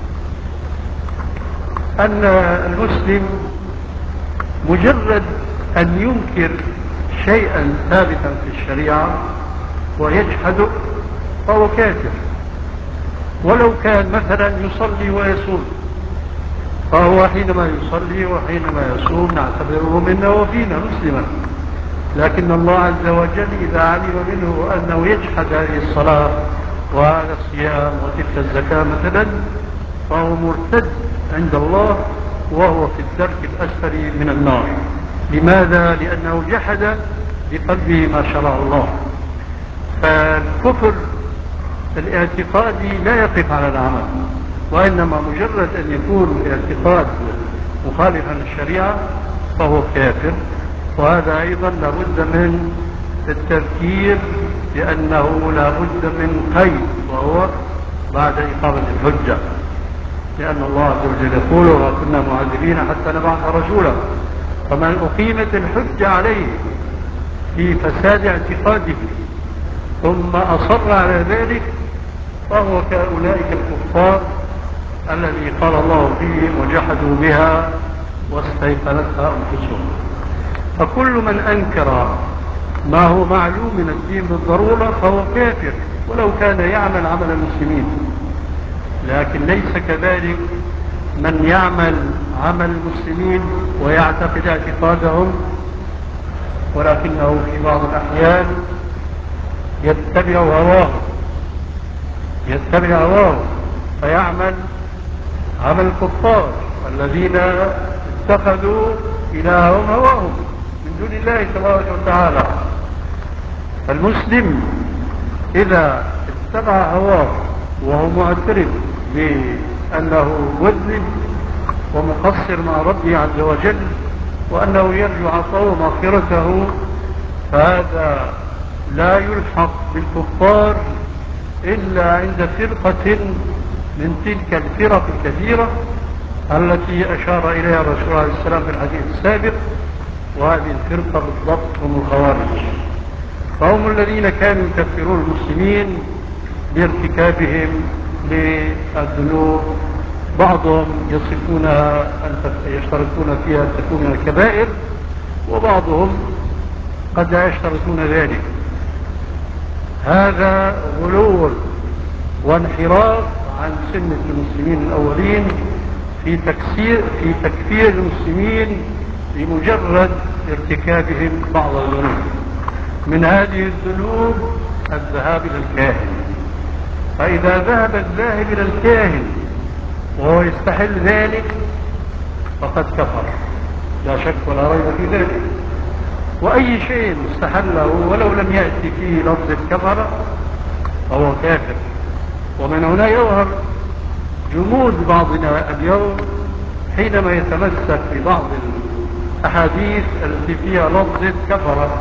أن المسلم مجرد أن ينكر شيئا ثابتا في الشريعة ويجحده فهو كافر، ولو كان مثلا يصلي ويصوم، فهو حينما يصلي وحينما يصوم نعتبره منا وفينا مسلما، لكن الله عز وجل إذا علم منه أنه يجحد هذه الصلاة وهذا الصيام وتلك الزكاة مثلا فهو مرتد عند الله وهو في الدرك الأسفل من النار. لماذا؟ لأنه جحد بقلبه ما شرع الله. فالكفر الاعتقادي لا يقف على العمل، وإنما مجرد أن يكون الاعتقاد مخالفا للشريعة فهو كافر. وهذا أيضا لابد من التذكير لأنه لابد من قيد، وهو بعد إقامة الحجة، لأن الله عز وجل يقول وما كنا معذبين حتى نبعث رسولا. فمن أقيمت الحجة عليه في فساد اعتقاده ثم أصر على ذلك فهو كأولئك الكفار الذي قال الله فيهم وجحدوا بها واستيقنتها أنفسهم. فكل من أنكر ما هو معلوم من الدين بالضرورة فهو كافر ولو كان يعمل عمل المسلمين. لكن ليس كذلك من يعمل عمل المسلمين ويعتقد اعتقادهم، ولكنه في بعض الأحيان يتبع هواه يتبع هواه فيعمل عمل الكفار الذين اتخذوا إلههم هواهم من دون الله تبارك وتعالى. فالمسلم إذا اتبع هواه وهو معترف بأنه مذنب ومقصر مع ربه عز وجل وأنه يرجو عفوه ومغفرته، فهذا لا يلحق بالكفار إلا عند فرقة من تلك الفرق الكثيرة التي أشار إليها الرسول عليه السلام في الحديث السابق. وهذه الفرقة بالضبط هم الخوارج، فهم الذين كانوا يكفرون المسلمين بارتكابهم للذنوب. بعضهم يصفونها أن يشترطون فيها أن تكون من الكبائر، وبعضهم قد لا يشترطون ذلك. هذا غلو وانحراف عن سنة المسلمين الأولين في تكسير في تكفير المسلمين بمجرد ارتكابهم بعض الذنوب. من هذه الذنوب الذهاب إلى الكاهن، فإذا ذهب الذاهب إلى الكاهن وهو يستحل ذلك فقد كفر لا شك ولا ريب في ذلك. وأي شيء استحله ولو لم يأتي فيه لفظ الكفر فهو كافر. ومن هنا يظهر جمود بعضنا اليوم حينما يتمسك ببعض الأحاديث التي فيها لفظ كفر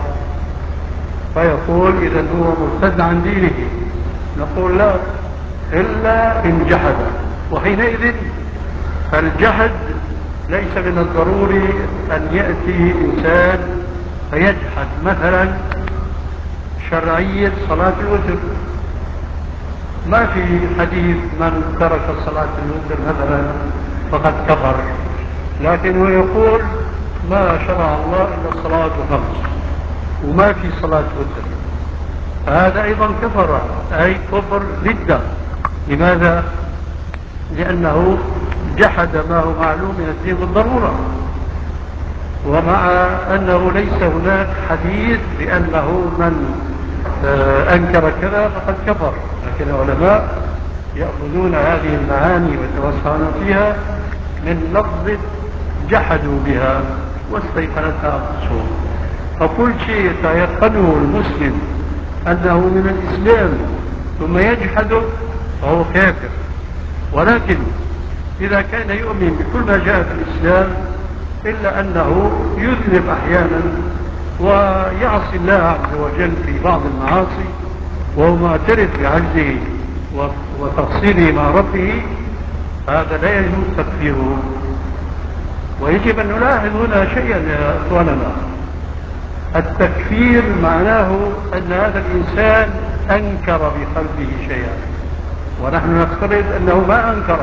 فيقول إذا هو مرتد عن دينه. نقول لا، إلا إن جحد، وحينئذ فالجحد ليس من الضروري أن يأتي إنسان فيجحد مثلا شرعية صلاة الوتر. ما في حديث من ترك صلاة الوتر مثلا فقد كفر، لكنه يقول ما شرع الله إلا الصلاة خمس وما في صلاة وتر، فهذا أيضا كفر، أي كفر ردة. لماذا؟ لأنه جحد ما هو معلوم من الدين بالضرورة، ومع أنه ليس هناك حديث بأنه من أنكر كذا فقد كفر. لكن العلماء يأخذون هذه المعاني ويتوسعون فيها من لفظ جحدوا بها واستيقنتها أنفسهم. فكل شيء يتيقنه المسلم أنه من الإسلام ثم يجحده فهو كافر. ولكن إذا كان يؤمن بكل ما جاء في الإسلام إلا أنه يذنب أحيانا ويعصي الله عز وجل في بعض المعاصي وهو معترف بعجزه وتقصيره مع ربه، هذا لا يجوز تكفيره. ويجب أن نلاحظ هنا شيئا يا أخواننا، التكفير معناه أن هذا الإنسان أنكر بقلبه شيئا، ونحن نفترض أنه ما أنكر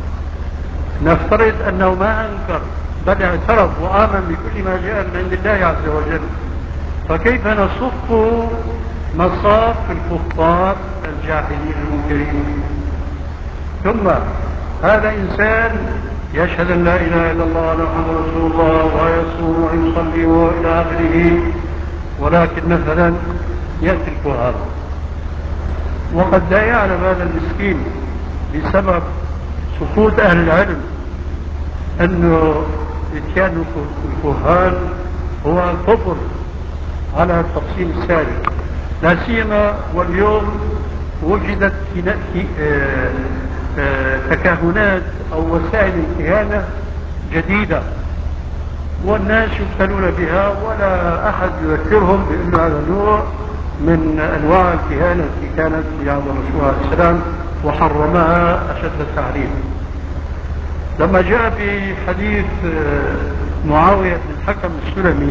نفترض أنه ما أنكر بل اعترف وآمن بكل ما جاء من عند الله عز وجل. فكيف نصفه مصاف الكفار الجاحدين المنكرين؟ ثم هذا إنسان يشهد أن لا إله إلا الله محمد رسول الله ويصوم ويصلي وإلى آخره، ولكن مثلا يأتي الكهان وقد لا يعلم هذا المسكين بسبب سكوت أهل العلم أنه إتيان الكهان هو كفر على التفصيل السابق، لا سيما واليوم وجدت تكهنات أو وسائل الكهانة جديدة والناس يبتلون بها ولا أحد يذكرهم بأن هذا نوع من أنواع الكهانة التي كانت في عهد الرسول عليه السلام وحرمها أشد التحريم. لما جاء في حديث معاوية بن الحكم السلمي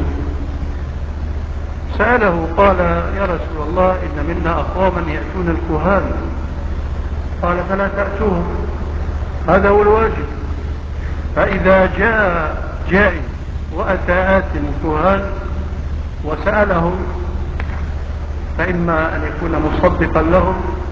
سأله قال يا رسول الله إن منا أقواما يأتون الكهان، قال فلا تأتوهم، هذا هو الواجب. فإذا جاء جائي وأتى آت الكهان وسألهم فإما أن يكون مصدقا لهم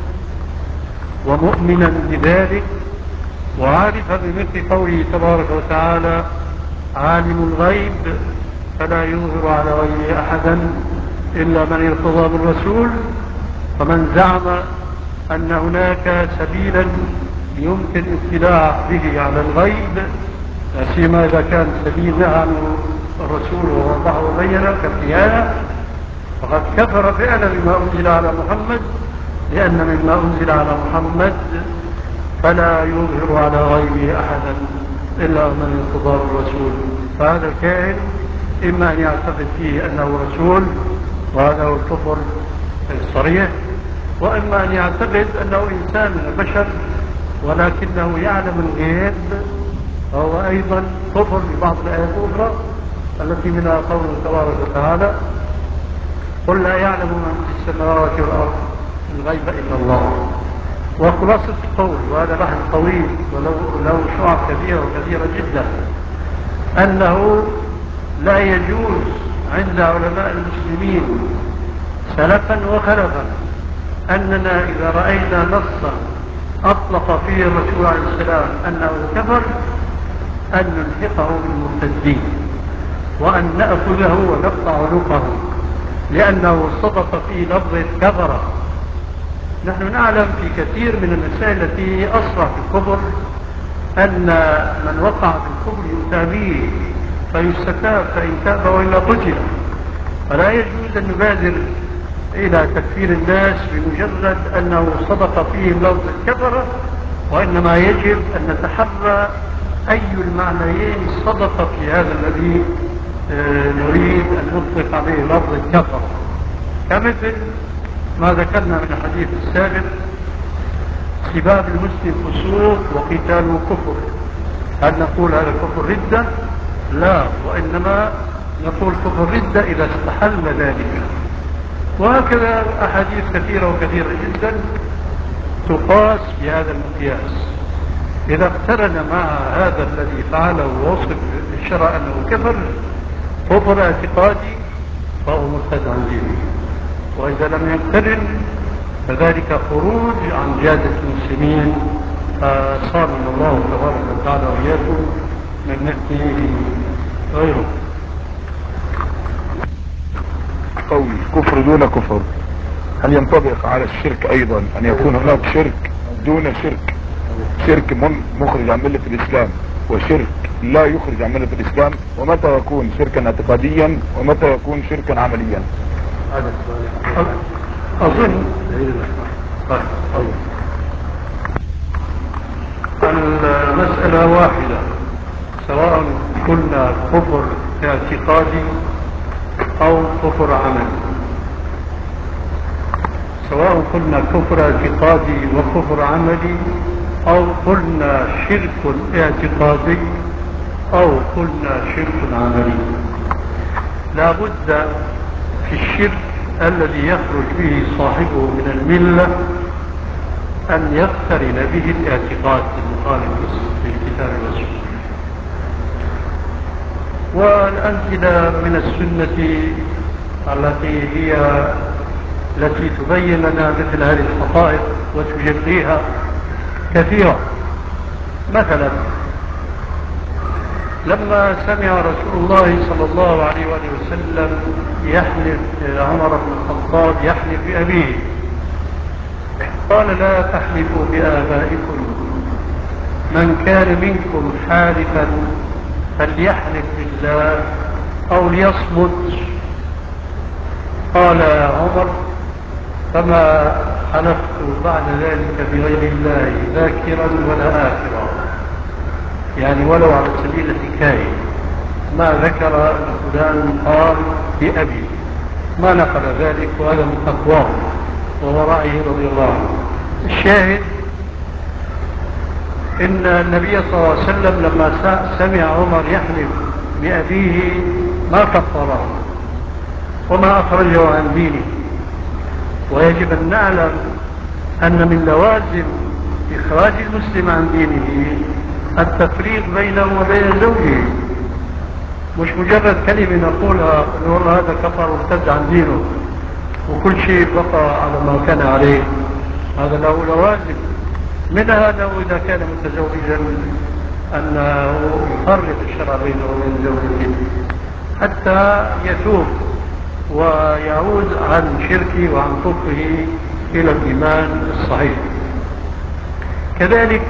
ومؤمنا بذلك وعارفا بمثل قوله تبارك وتعالى عالم الغيب فلا يظهر على غيبه أحدا إلا من ارتضى بالرسول، فمن زعم أن هناك سبيلا يمكن الاطلاع به على الغيب سيما إذا كان سبيل نهى عنه الرسول ووضحه وبينه كالخيانة فقد كفر فعلا بما أنزل على محمد، لأن مما أنزل على محمد فلا يظهر على غيبه أحدا إلا من ارتضى بالرسول. فهذا الكائن إما أن يعتقد فيه أنه رسول وهذا هو الكفر الصريح، وإما أن يعتقد أنه إنسان من البشر ولكنه يعلم الغيب، وهو أيضا كفر ببعض الآيات الأخرى التي منها قوله تبارك وتعالى قل لا يعلم من في السماوات والأرض الغيب إلا الله. وخلاصة القول وهذا بحث طويل ولو له شعب كبيرة وكثيرة جدا أنه لا يجوز عند علماء المسلمين سلفا وخلفا أننا إذا رأينا نصا أطلق فيه الرسول عليه السلام أنه كفر أن نلحقه بالمرتدين وأن نأخذه ونقطع عنقه لأنه صدق في لفظ كفر. نحن نعلم في كثير من المسائل التي أصرح في الكفر أن من وقع في الكفر يؤتى به فيستتاب فإن تاب وإلا قتل، فلا يجوز أن نبادر إلى تكفير الناس بمجرد أنه صدق فيه لفظ الكفر، وإنما يجب أن نتحرى أي المعنيين صدق في هذا الذي نريد أن نطلق عليه لفظ الكفر، كمثل ما ذكرنا من الحديث السابق سباب المسلم فسوق وقتاله كفر. هل نقول هذا كفر ردة؟ لا، وإنما نقول كفر ردة إذا استحل ذلك. وهكذا أحاديث كثيرة وكثيرة جدا تقاس بهذا المقياس. إذا اقترن مع هذا الذي فعله ووصف الشرع أنه كفر كفر اعتقادي فهو مرتد عن دينه، وإذا لم يقترن فذلك خروج عن جادة المسلمين. صامنا الله تبارك وتعالى وإياكم من مثله غيره. قول كفر دون كفر هل ينطبق على الشرك أيضا أن يكون هناك شرك دون شرك، شرك مخرج عن ملة الإسلام وشرك لا يخرج عن ملة الإسلام؟ ومتى يكون شركا اعتقاديا ومتى يكون شركا عمليا؟ أظن المسألة واحدة سواء قلنا كفر اعتقادي أو كفر عملي، سواء قلنا كفر اعتقادي وكفر عملي أو قلنا شرك اعتقادي أو قلنا شرك عملي، لا بد في الشرك الذي يخرج به صاحبه من الملة أن يقترن به الاعتقاد المخالف للكتاب والسنة. والأمثلة من السنة التي هي التي تبين لنا مثل هذه الحقائق وتجليها كثيرة. مثلا لما سمع رسول الله صلى الله عليه وآله وسلم يحلف عمر بن الخطاب يحلف بأبيه قال لا تحلفوا بآبائكم، من كان منكم حالفا فليحلف بالله أو ليصمت. قال عمر فما حلفت بعد ذلك بغير الله ذاكرا ولا آخرا، يعني ولو على سبيل الحكاية، ما ذكر أن فلان قال بأبي، ما نقل ذلك، وهذا من تقواه وورائه رضي الله عنه. الشاهد إن النبي صلى الله عليه وسلم لما سمع عمر يحلف بأبيه ما كفره وما أخرجه عن دينه. ويجب أن نعلم أن من لوازم إخراج المسلم عن دينه التفريق بينه وبين زوجه، مش مجرد كلمة نقولها نقول هذا كفر وارتد عن دينه وكل شيء بقى على ما كان عليه. هذا له لوازم، من هذا وإذا كان متزوجا أنه يفرق الشرع بينه وبين زوجته حتى يتوب ويعود عن شركه وعن كفره إلى الإيمان الصحيح. كذلك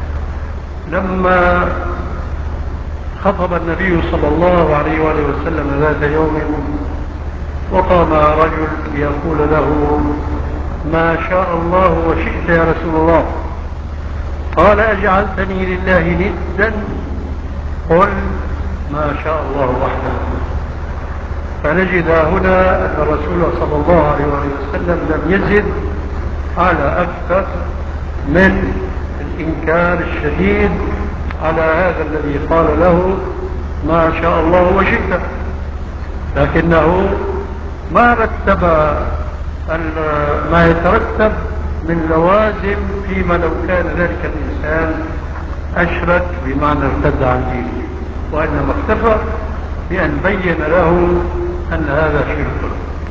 لما خطب النبي صلى الله عليه وآله وسلم ذات يوم وقام رجل يقول له ما شاء الله وشئت يا رسول الله، قال أجعلتني لله ندا؟ قل ما شاء الله وحده. فنجد هنا أن الرسول صلى الله عليه وسلم لم يزد على أكثر من الإنكار الشديد على هذا الذي قال له ما شاء الله وشئت، لكنه ما رتب ما يترتب من لوازم فيما لو كان ذلك الإنسان أشرك بمعنى ارتد عن دينه، وإنما اكتفى بأن بين له أن هذا شرك.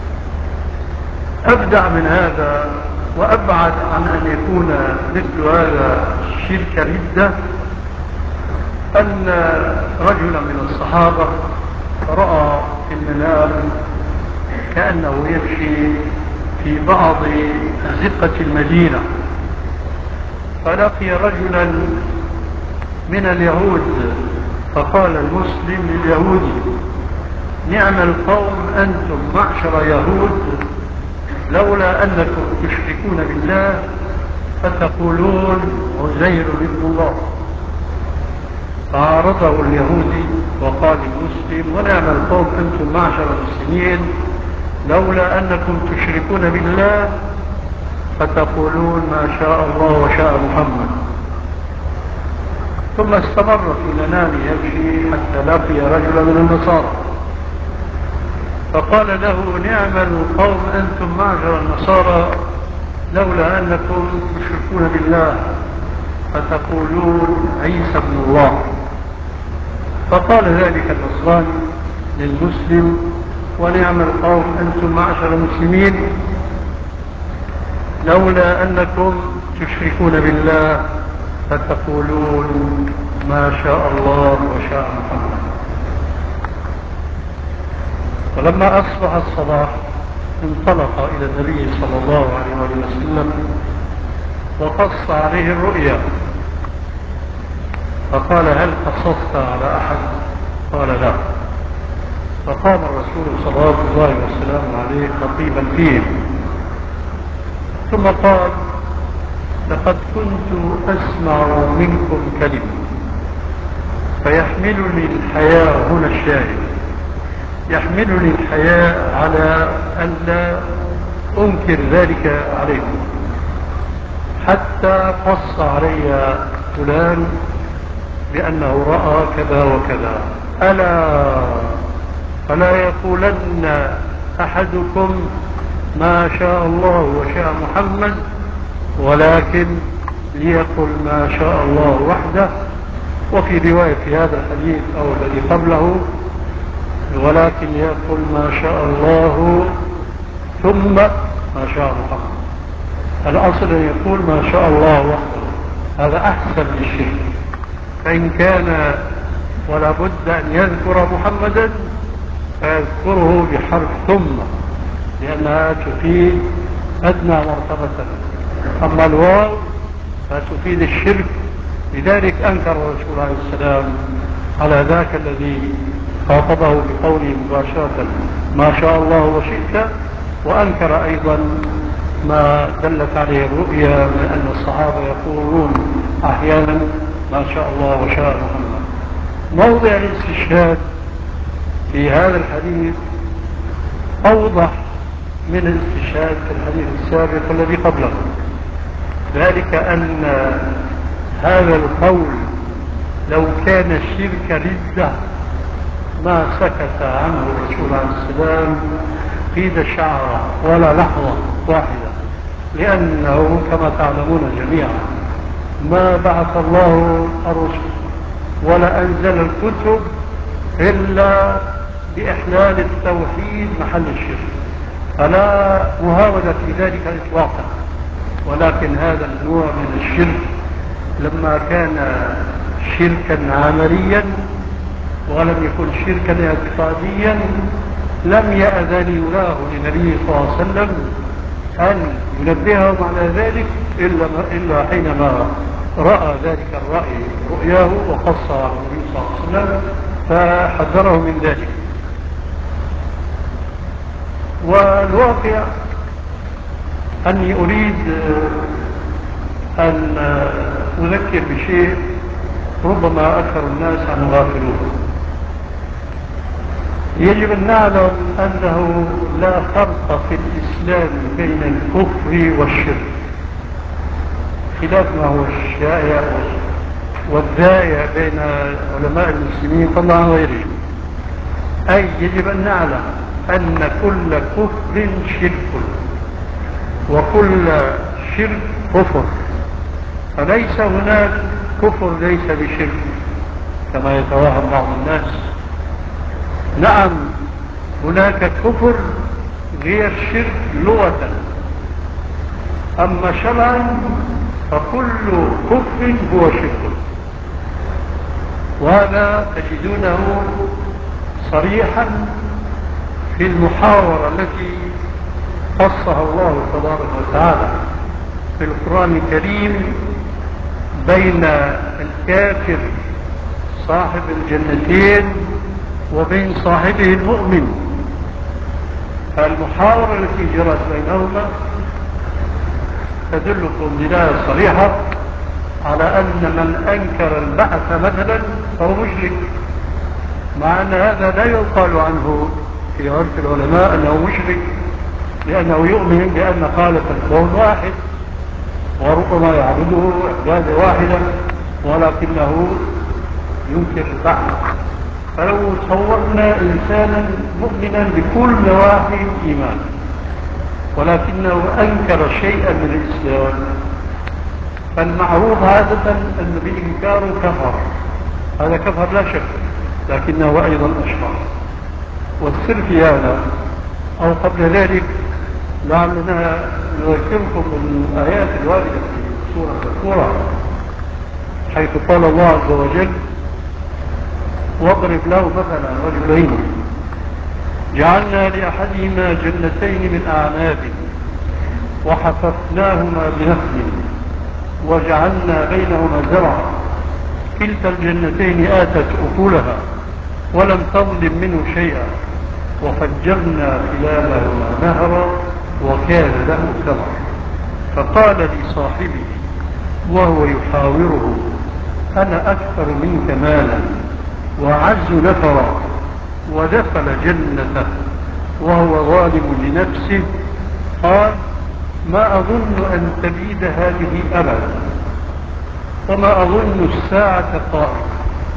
أبدع من هذا وأبعد عن أن يكون مثل هذا الشرك ردة أن رجلا من الصحابة رأى في المنام كأنه يمشي في بعض أزقة المدينة، فلقي رجلا من اليهود فقال المسلم لليهودي نعم القوم أنتم معشر يهود، لولا أنكم تشركون بالله فتقولون عزير ابن الله. فعارضه اليهودي وقال المسلم ونعم القوم أنتم معشر المسلمين لولا أنكم تشركون بالله فتقولون ما شاء الله وشاء محمد. ثم استمر في منامه يمشي حتى لقي رجلا من النصارى فقال له نعم القوم أنتم معشر النصارى لولا أنكم تشركون بالله فتقولون عيسى ابن الله. فقال ذلك النصراني للمسلم ونعم القوم أنتم معشر المسلمين لولا أنكم تشركون بالله فتقولون ما شاء الله وشاء محمد. ولما أصبح الصباح انطلق إلى النبي صلى الله عليه وسلم وقص عليه الرؤيا فقال هل قصصت على أحد؟ قال لا. فقام الرسول صلى الله عليه وسلم عليه خطيبا فيهم ثم قال لقد كنت أسمع منكم كلمة فيحملني الحياء، هنا الشاهد، يحملني الحياء على أن لا أنكر ذلك عليكم حتى قص علي فلان بأنه رأى كذا وكذا. ألا فلا يقولن أحدكم ما شاء الله وشاء محمد ولكن ليقل ما شاء الله وحده. وفي رواية في هذا الحديث أو الذي قبله ولكن يقول ما شاء الله ثم ما شاء محمد. الأصل أن يقول ما شاء الله وحده، هذا أحسن للشيء. فإن كان ولا بد أن يذكر محمدا فيذكره بحرف ثم لأنها تفيد أدنى مرتبة، أما الواو فتفيد الشرك. لذلك أنكر الرسول عليه السلام على ذاك الذي خاطبه بقوله مباشرة ما شاء الله وشئت، وأنكر أيضا ما دلت عليه الرؤيا من أن الصحابة يقولون أحيانا ما شاء الله وشاء محمد. موضع الاستشهاد في هذا الحديث أوضح من الاستشهاد في الحديث السابق الذي قبله، ذلك أن هذا القول لو كان شرك ردة ما سكت عنه الرسول عليه السلام قيد شعرة ولا لحظة واحدة، لأنه كما تعلمون جميعا ما بعث الله الرسل ولا أنزل الكتب إلا بإحلال التوحيد محل الشرك، فلا مهاودة في ذلك إطلاقا. ولكن هذا النوع من الشرك لما كان شركا عمليا ولم يكن شركا اعتقاديا لم يأذن الله للنبي صلى الله عليه وسلم أن ينبههم على ذلك إلا, إلا حينما رأى ذلك الرأي رؤياه وقص على النبي صلى الله عليه وسلم فحذره من ذلك. والواقع أني أريد أن أذكر بشيء ربما أكثر الناس عنه غافلون. يجب أن نعلم أنه لا فرق في الإسلام بين الكفر والشرك، خلاف ما هو الشائع والذائع بين علماء المسلمين طبعا غيرهم. أي يجب أن نعلم أن كل كفر شرك وكل شرك كفر، فليس هناك كفر ليس بشرك كما يتوهم بعض الناس. نعم هناك كفر غير شرك لغة، أما شرعا فكل كفر هو شرك، وهذا تجدونه صريحا في المحاورة التي قصها الله تبارك وتعالى في القرآن الكريم بين الكافر صاحب الجنتين وبين صاحبه المؤمن. المحاورة التي جرت بينهما تدلكم دلالة صريحة على أن من أنكر البعث مثلا فهو مشرك، مع أن هذا لا يقال عنه في عرف العلماء أنه مشرك، لأنه يؤمن بأن خالق الكون واحد وربما يعبده عبادة واحدة، ولكنه ينكر البعث. فلو صورنا إنسانا مؤمنا بكل نواحي الإيمان ولكنه أنكر شيئا من الإسلام، فالمعروف عادة أن بإنكاره كفر، هذا كفر لا شك، لكنه أيضا أشرك. والسر في هذا أو قبل ذلك لعلنا نذكركم بالآيات الواردة في سورة الكورة، حيث قال الله عز وجل: واضرب له مثلا رجلين جعلنا لأحدهما جنتين من أعناب وحففناهما بنخل وجعلنا بينهما زرعا كلتا الجنتين آتت أكلها ولم تظلم منه شيئا وفجرنا خلالهما نهرا وكان له ثمر. فقال لصاحبه وهو يحاوره: أنا أكثر منك مالا وأعز نفرا، ودخل جنته وهو ظالم لنفسه قال: ما أظن أن تبيد هذه أبدا وما أظن الساعة قائمة.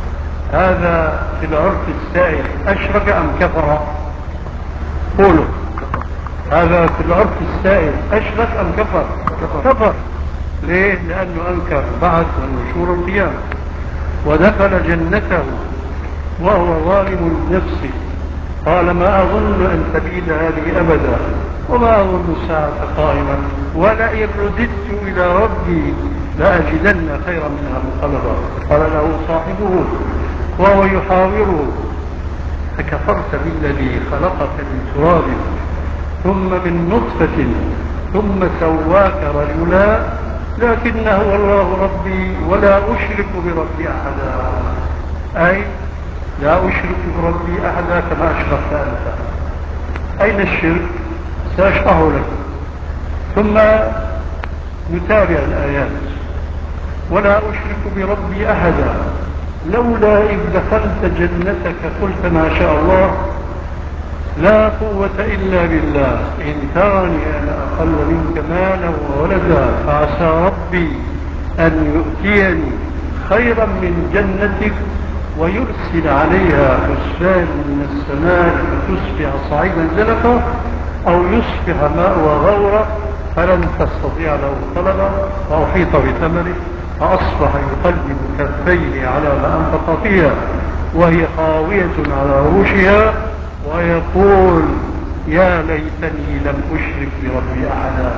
هذا في العرف السائر أشرك أم كفر؟ قولوا هذا في العرف السائر أشرك أم كفر؟ كفر. ليه؟ لأنه أنكر بعد والنشور القيامة. ودخل جنته وهو ظالم لنفسه قال: ما أظن أن تبيد هذه أبدا وما أظن الساعة قائمة ولئن رددت إلى ربي لأجدن خيرا منها منقلبا. قال له صاحبه وهو يحاوره: أكفرت بالذي خلقك من تراب ثم من نطفة ثم سواك رجلا لكن هو الله ربي ولا أشرك بربي أحدا. أي لا أشرك بربي أحدا كما أشركت أنت. أين الشرك؟ سأشرحه لكم. ثم نتابع الآيات. ولا أشرك بربي أحدا لولا إذ دخلت جنتك قلت ما شاء الله لا قوة إلا بالله إن ترني أنا أقل منك مالا وولدا فعسى ربي أن يؤتيني خيرا من جنتك ويرسل عليها حسبان من السماء فتصبح صعيدا زلقا أو يصبح ماء غورا فلن تستطيع له طلبا فأحيط بثمره فأصبح يقلب كفيه على ما أنفق فيها وهي خاوية على عروشها ويقول يا ليتني لم أشرك بربي أحدا.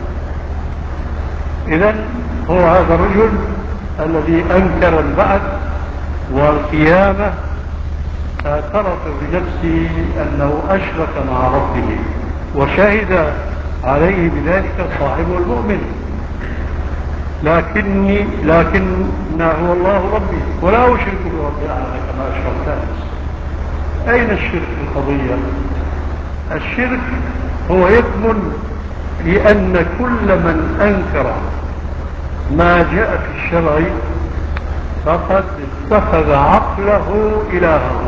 إذن هو هذا الرجل الذي أنكر البعث والقيامة اعترف بنفسه أنه أشرك مع ربه وشهد عليه بذلك صاحبه المؤمن. لكني لكنه الله ربي ولا أشرك بربي أحدا كما أشرك الناس. أين الشرك في القضية؟ الشرك هو يكمن لأن كل من أنكر ما جاء في الشرع فقد اتخذ عقله إلهه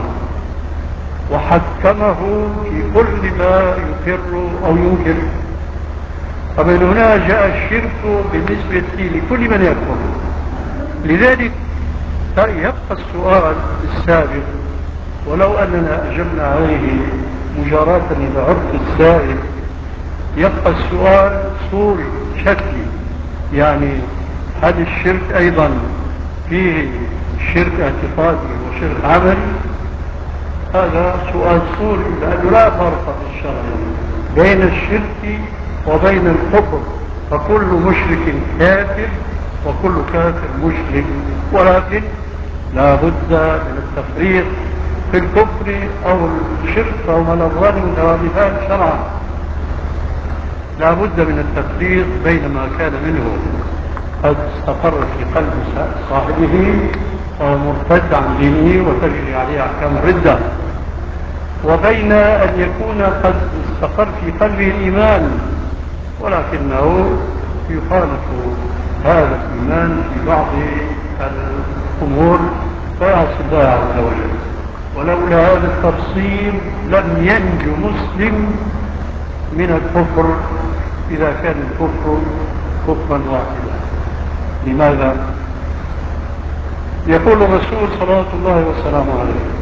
وحكمه في كل ما يقر أو ينكر. فمن هنا جاء الشرك بالنسبة لكل من يكفر. لذلك يبقى السؤال السابق ولو أننا أجبنا عليه مجاراة إذا عرف السائل يبقى السؤال صوري شكلي، يعني هل الشرك أيضا فيه شرك اعتقادي وشرك عملي؟ هذا سؤال صوري لأنه لا فرق في الشرع بين الشرك وبين الكفر، فكل مشرك كافر وكل كافر مشرك، ولكن لا بد من التفريق في الكفر أو الشرك أو ملغان مترادفان شرعا. لا بد من التفريق بين ما كان منه قد استقر في قلب صاحبه أو مرتد عن دينه وتجري عليه أحكام الردة، وبين أن يكون قد استقر في قلبه الإيمان ولكنه يخالف هذا الإيمان في بعض الأمور فيعصي الله عز وجل. ولولا هذا التفصيل لم ينجو مسلم من الكفر إذا كان الكفر كفرا واحدا. لماذا؟ يقول الرسول صلى الله وسلامه عليه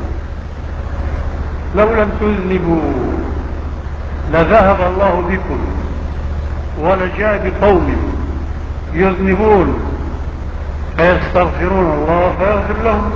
لو لم تذنبوا لذهب الله بكم ولجاء بقوم يذنبون فيستغفرون الله فيغفر لهم.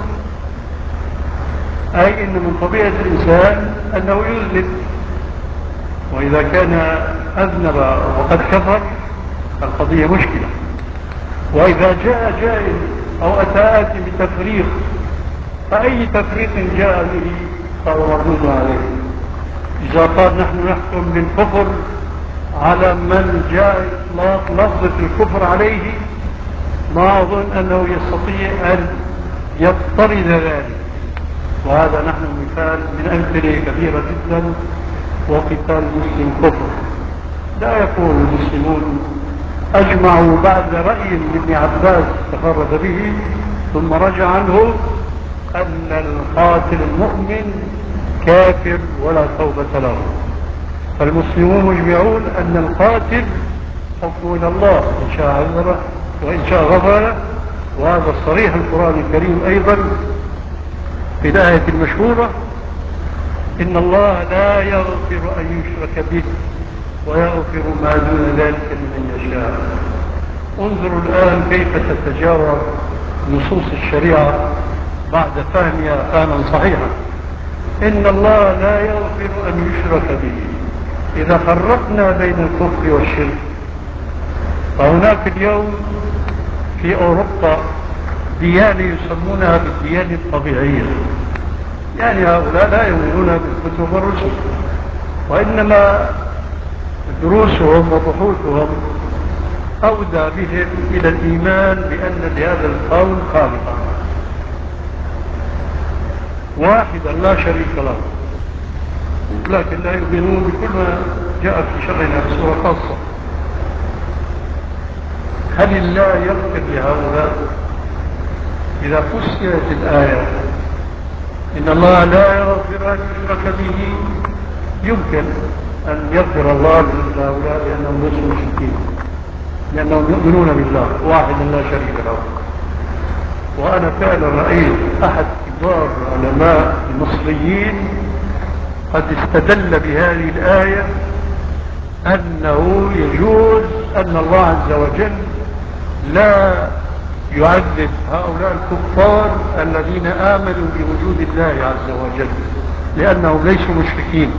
أي إن من طبيعة الإنسان أنه يذنب، وإذا كان أذنب وقد كفر القضية مشكلة. وإذا جاء جائز أو أتى آتي بتفريق فأي تفريق جاء به فهو مردود عليه. إذا قال نحن نحكم بالكفر على من جاء إطلاق لفظة الكفر عليه ما أظن أنه يستطيع أن يضطرد ذلك، وهذا نحن مثال من أمثلة كثيرة جدا. وقتال المسلم كفر. لا يقول المسلمون أجمعوا بعد رأي لابن عباس تفرد به ثم رجع عنه أن القاتل المؤمن كافر ولا توبة له. فالمسلمون مجمعون أن القاتل حكم إلى الله إن شاء عذبه وإن شاء غفر، وهذا صريح القرآن الكريم أيضا في الآية المشهورة إن الله لا يغفر أن يشرك به ويغفر ما دون ذلك لمن يشاء. انظروا الآن كيف تتجاوب نصوص الشريعة بعد فهمها فهما صحيحا. إن الله لا يغفر أن يشرك به. إذا فرقنا بين الكفر والشرك فهناك اليوم في أوروبا ديانة يسمونها بالديانة الطبيعية، يعني هؤلاء لا يؤمنون بالكتب والرسل وإنما دروسهم وبحوثهم أودى بهم إلى الإيمان بأن لهذا الكون خالقا واحدا لا شريك له، لكن لا يؤمنون بكل ما جاء في شرعنا بصورة خاصة. هل الله يغفر لهؤلاء؟ إذا فسرت الآية إن الله لا يغفر أن يشرك به، يمكن أن يغفر الله لهؤلاء لأنهم ليسوا مشركين، لأنهم يؤمنون بالله واحدا لا شريك له. وأنا فعلا رأيت أحد كبار علماء المصريين قد استدل بهذه الآية أنه يجوز أن الله عز وجل لا يعذب هؤلاء الكفار الذين آمنوا بوجود الله عز وجل لأنهم ليسوا مشركين.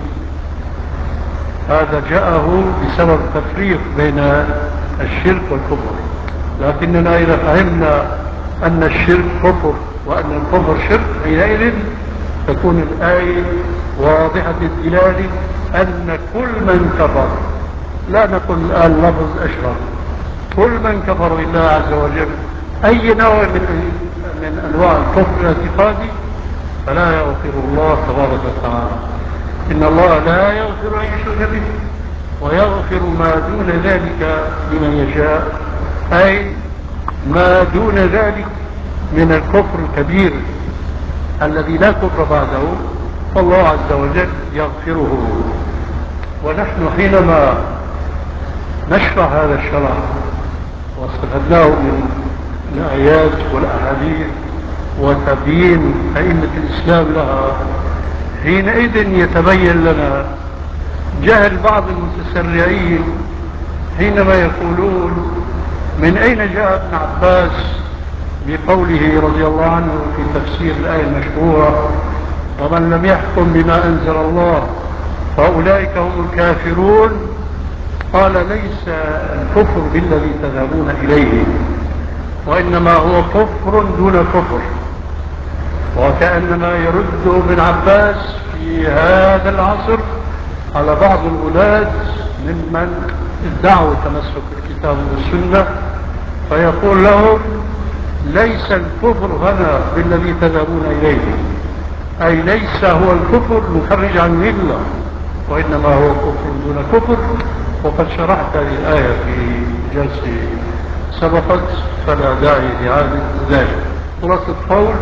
هذا جاءه بسبب تفريق بين الشرك والكفر. لكننا إذا فهمنا أن الشرك كفر وأن الكفر شرك، حينئذ تكون الآية واضحة الدلالة أن كل من كفر، لا نقول الآن لفظ أشرك، كل من كفر بالله عز وجل أي نوع من من أنواع الكفر الاعتقادي فلا يغفر الله تبارك وتعالى. إن الله لا يغفر أن يشرك به ويغفر ما دون ذلك لمن يشاء، أي ما دون ذلك من الكفر الكبير الذي لا كفر بعده فالله عز وجل يغفره. ونحن حينما نشرح هذا الشرع واستفدناه من الآيات والأحاديث وتبيين أئمة الإسلام لها، حينئذ يتبين لنا جهل بعض المتسرعين حينما يقولون من أين جاء ابن عباس بقوله رضي الله عنه في تفسير الآية المشهورة ومن لم يحكم بما أنزل الله فأولئك هم الكافرون؟ قال ليس الكفر بالذي تذهبون إليه، وإنما هو كفر دون كفر. وكأنما يرد ابن عباس في هذا العصر على بعض الغلاة ممن ادعوا تمسك بالكتاب والسنة، فيقول لهم ليس الكفر هنا بالذي تذهبون إليه، أي ليس هو الكفر مخرج عن الملة، وإنما هو كفر دون كفر. وقد شرحت هذه الآية في جلسة سبقت فلا داعي لإعادة ذلك. خلاصة القول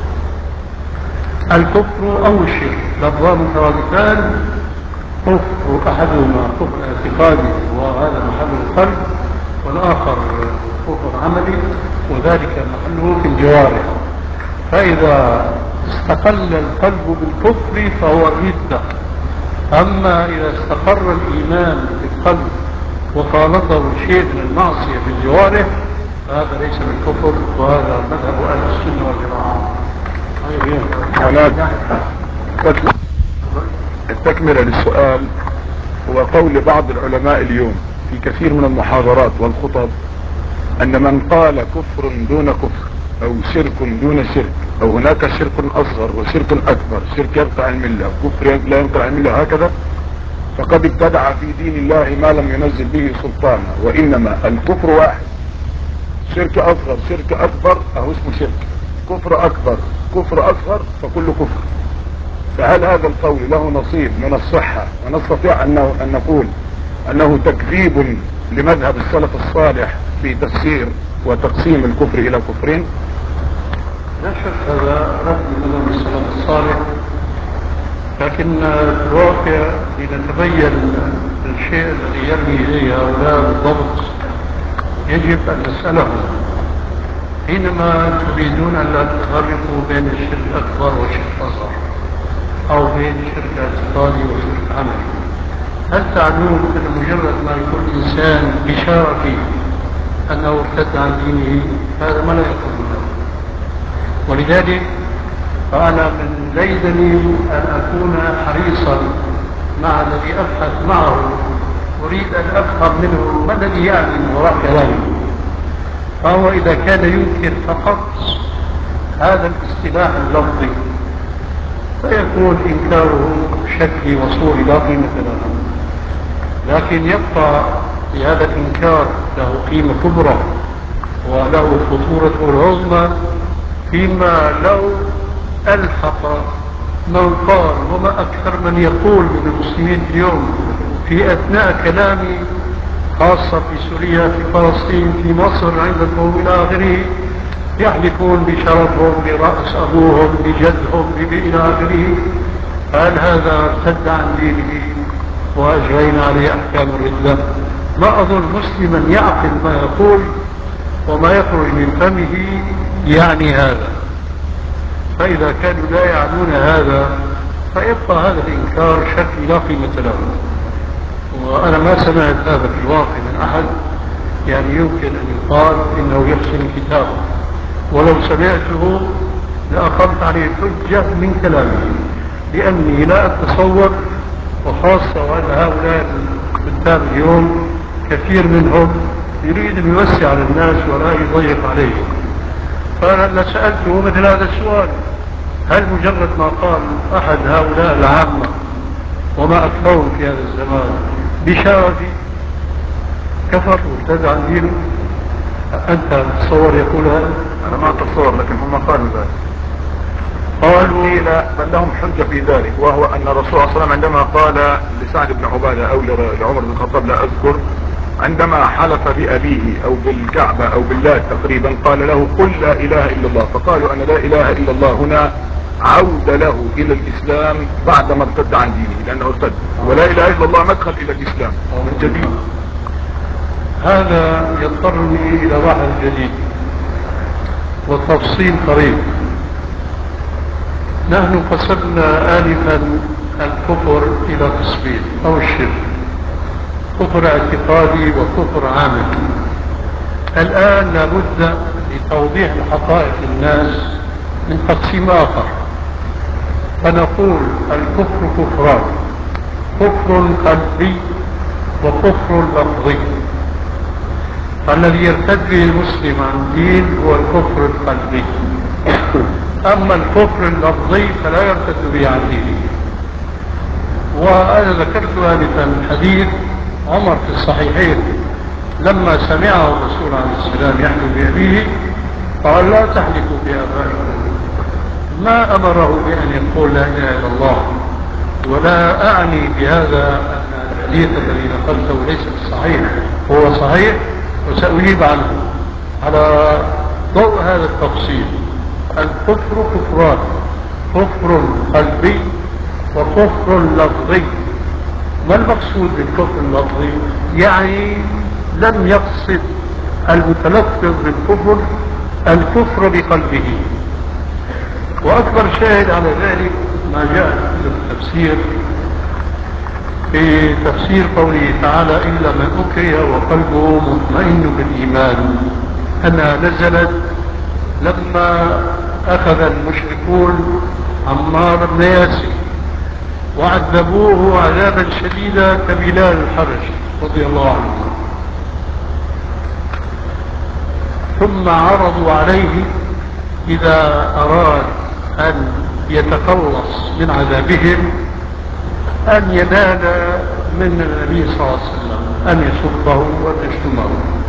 الكفر أو الشرك لفظان مترادفان، كفر أحدهما كفر اعتقادي وهذا محل القلب، والآخر كفر عملي وذلك محله في الجوارح. فإذا استقل القلب بالكفر فهو الردة، أما إذا استقر الإيمان في القلب وخالطه شيء من المعصية في الجوارح فهذا ليس بالكفر، وهذا مذهب أهل السنة والجماعة. التكملة للسؤال هو قول بعض العلماء اليوم في كثير من المحاضرات والخطب أن من قال كفر دون كفر أو شرك دون شرك أو هناك شرك أصغر وشرك أكبر، شرك ينقع الملة وكفر لا ينقع الملة هكذا، فقد ابتدع في دين الله ما لم ينزل به سلطانا، وإنما الكفر واحد، شرك أصغر شرك أكبر أهو اسمه شرك، كفر أكبر كفر أصغر فكل كفر. فهل هذا القول له نصيب من الصحة ونستطيع أن نقول أنه تكذيب لمذهب السلف الصالح في تفسير وتقسيم الكفر إلى كفرين؟ لا شك هذا رد مذهب السلف الصالح، لكن في الواقع لنتبين الشيء الذي يرمي إليه هؤلاء بالضبط يجب أن نسألهم حينما تريدون أن لا تفرقوا بين الشرك الأكبر والشرك الأصغر أو بين شرك اعتقادي وشرك عملي، هل تعنون أن مجرد ما يكون الإنسان بشارة فيه أنه ارتد عن دينه؟ هذا ما لا يكون له. ولذلك فأنا من ليدني أن أكون حريصا مع الذي أبحث معه، أريد أن أفهم منه ما الذي يعني من وراء كلامه. فهو إذا كان ينكر فقط هذا الاصطلاح اللفظي فيكون إنكاره شكلي وصوري لا قيمة له، لكن يبقى في هذا الإنكار له قيمة كبرى وله خطورة العظمى فيما لو ألحق من قال وما أكثر من يقول من المسلمين اليوم في أثناء كلامي خاصة في سوريا، في فلسطين، في مصر، عندكم إلى آخره، يحلفون بشرفهم، برأس أبوهم، بجدهم، إلى آخره. هل هذا ارتد عن دينه وأجرينا عليه أحكام الردة؟ ما أظن مسلما يعقل ما يقول وما يخرج من فمه يعني هذا. فإذا كانوا لا يعنون هذا فيبقى هذا الإنكار شكل لا قيمة له. وأنا ما سمعت هذا في الواقع من أحد يعني يمكن أن يقال إنه يحسن كتابه، ولو سمعته لأقمت عليه الحجة من كلامه، لأني لا أتصور، وخاصة وأن هؤلاء الكتاب اليوم كثير منهم يريد أن يوسع على الناس ولا يضيق عليهم. فأنا سألته مثل هذا السؤال: هل مجرد ما قال أحد هؤلاء العامة وما أكثرهم في هذا الزمان بشرفي كفر وارتد عن دينه؟ أنت تتصور يقول هذا؟ أنا ما أتصور، لكن هم قالوا ذلك. قالوا قيل بل لهم حجة في ذلك، وهو أن الرسول صلى الله عليه وسلم عندما قال لسعد بن عبادة أو لعمر بن الخطاب لا أذكر، عندما حلف بأبيه أو بالكعبة أو بالله تقريبا، قال له قل لا إله إلا الله، فقالوا أن لا إله إلا الله هنا عود له إلى الإسلام بعدما ارتد عن دينه، لأنه ارتد، ولا إله إلا الله مدخل إلى الإسلام من جديد. هذا يضطرني إلى بحث جديد وتفصيل قريب. نحن قسمنا آنفا الكفر إلى قسمين أو الشرك: كفر اعتقادي وكفر عملي. الآن لابد لتوضيح الحقائق للناس من تقسيم آخر، فنقول الكفر كفران: كفر قلبي وكفر لفظي. فالذي يرتد به المسلم عن الدين هو الكفر القلبي، أما الكفر اللفظي فلا يرتد به عن دينه. وأنا ذكرت آنفا حديث عمر في الصحيحين لما سمعه الرسول عليه السلام يحلف بأبيه قال: لا تحلفوا بآبائكم. ما أمره بأن يقول لا إله إلا الله. ولا أعني بهذا أن الحديث الذي نقلته ليس بالصحيح، هو صحيح وسأجيب عنه على ضوء هذا التفصيل. الكفر كفران: كفر قلبي وكفر لفظي. ما المقصود بالكفر اللفظي؟ يعني لم يقصد المتلفظ بالكفر الكفر بقلبه. وأكبر شاهد على ذلك ما جاء في التفسير، في تفسير قوله تعالى: إلا من أكره وقلبه مطمئن بالإيمان، أنها نزلت لما أخذ المشركون عمار بن ياسر وعذبوه عذابا شديدا كبلال الحبشي رضي الله عنه، ثم عرضوا عليه إذا أراد أن يتخلص من عذابهم أن ينال من النبي صلى الله عليه وسلم أن يسبه وأن يشتمه،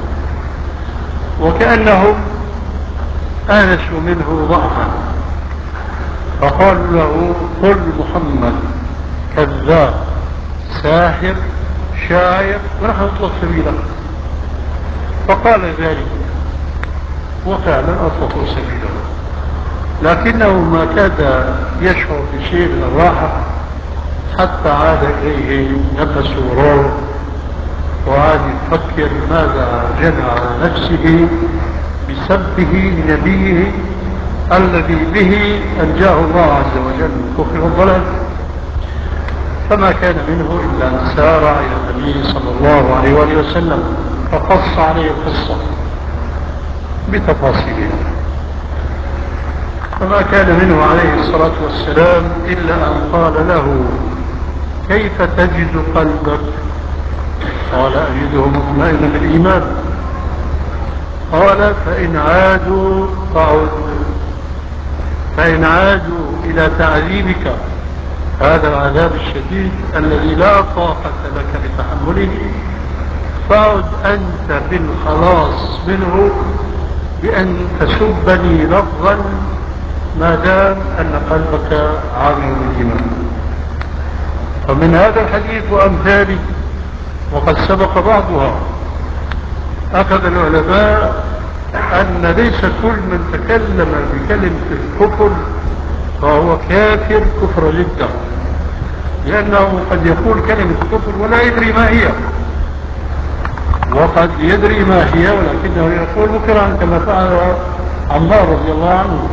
وكأنهم آنسوا منه ضعفا، فقالوا له: قل محمد كذاب ساحر شاعر ونحن نطلق سبيله. فقال ذلك وفعلا أطلقوا سبيله، لكنه ما كاد يشعر بشيء من الراحة حتى عاد إليه نفس وروح، وعاد يفكر ماذا جنى على نفسه بسبه لنبيه الذي به أنجاه الله عز وجل من الكفر والضلال. فما كان منه إلا أن سارع إلى النبي صلى الله عليه وآله وسلم فقص عليه القصة بتفاصيلها. فما كان منه عليه الصلاة والسلام إلا أن قال له: كيف تجد قلبك؟ قال: أجده مطمئنا بالإيمان. قال: فإن عادوا فعد، فإن عادوا إلى تعذيبك هذا العذاب الشديد الذي لا طاقة لك بتحمله، فعد أنت بالخلاص منه بأن تسبني لفظا ما دام أن قلبك عامل بالإيمان. فمن هذا الحديث وأمثاله، وقد سبق بعضها، أخذ العلماء أن ليس كل من تكلم بكلمة الكفر فهو كافر كفر ردة، لأنه قد يقول كلمة كفر ولا يدري ما هي، وقد يدري ما هي ولكنه يقول مكرها كما فعل عمار رضي الله عنه.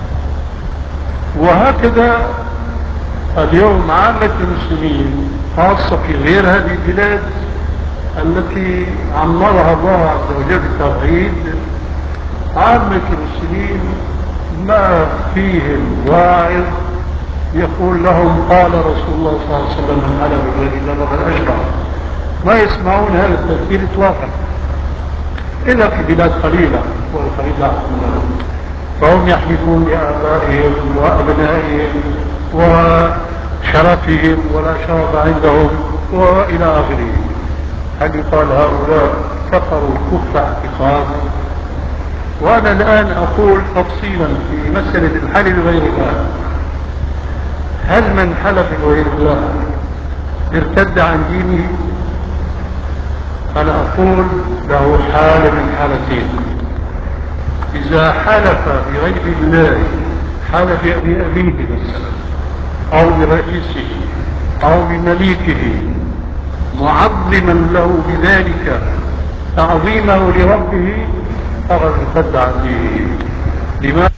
وهكذا اليوم عامة المسلمين خاصة في غير هذه البلاد التي عمرها الله عز وجل بالتوحيد، عامة المسلمين ما فيهم واعظ يقول لهم قال رسول الله صلى الله عليه وسلم من حلف بغير الله فقد أشرك، ما يسمعون هذا التفسير اطلاقا إلا في بلاد قليلة والقليل لا حكم لهم، فهم يحلفون بآبائهم وأبنائهم وشرفهم ولا شرف عندهم وإلى آخره. هل يقال هؤلاء كفروا كفر اعتقاد؟ وأنا الآن أقول تفصيلا في مسألة الحلف بغير الله، هل من حلف بغير الله ارتد عن دينه؟ أنا أقول له حال من حالتين: إذا حلف بغير الله، حلف بأبيه مثلا أو برئيسه أو بمليكه معظما له بذلك تعظيمه لربه، فقد ارتد عن دينه. لماذا؟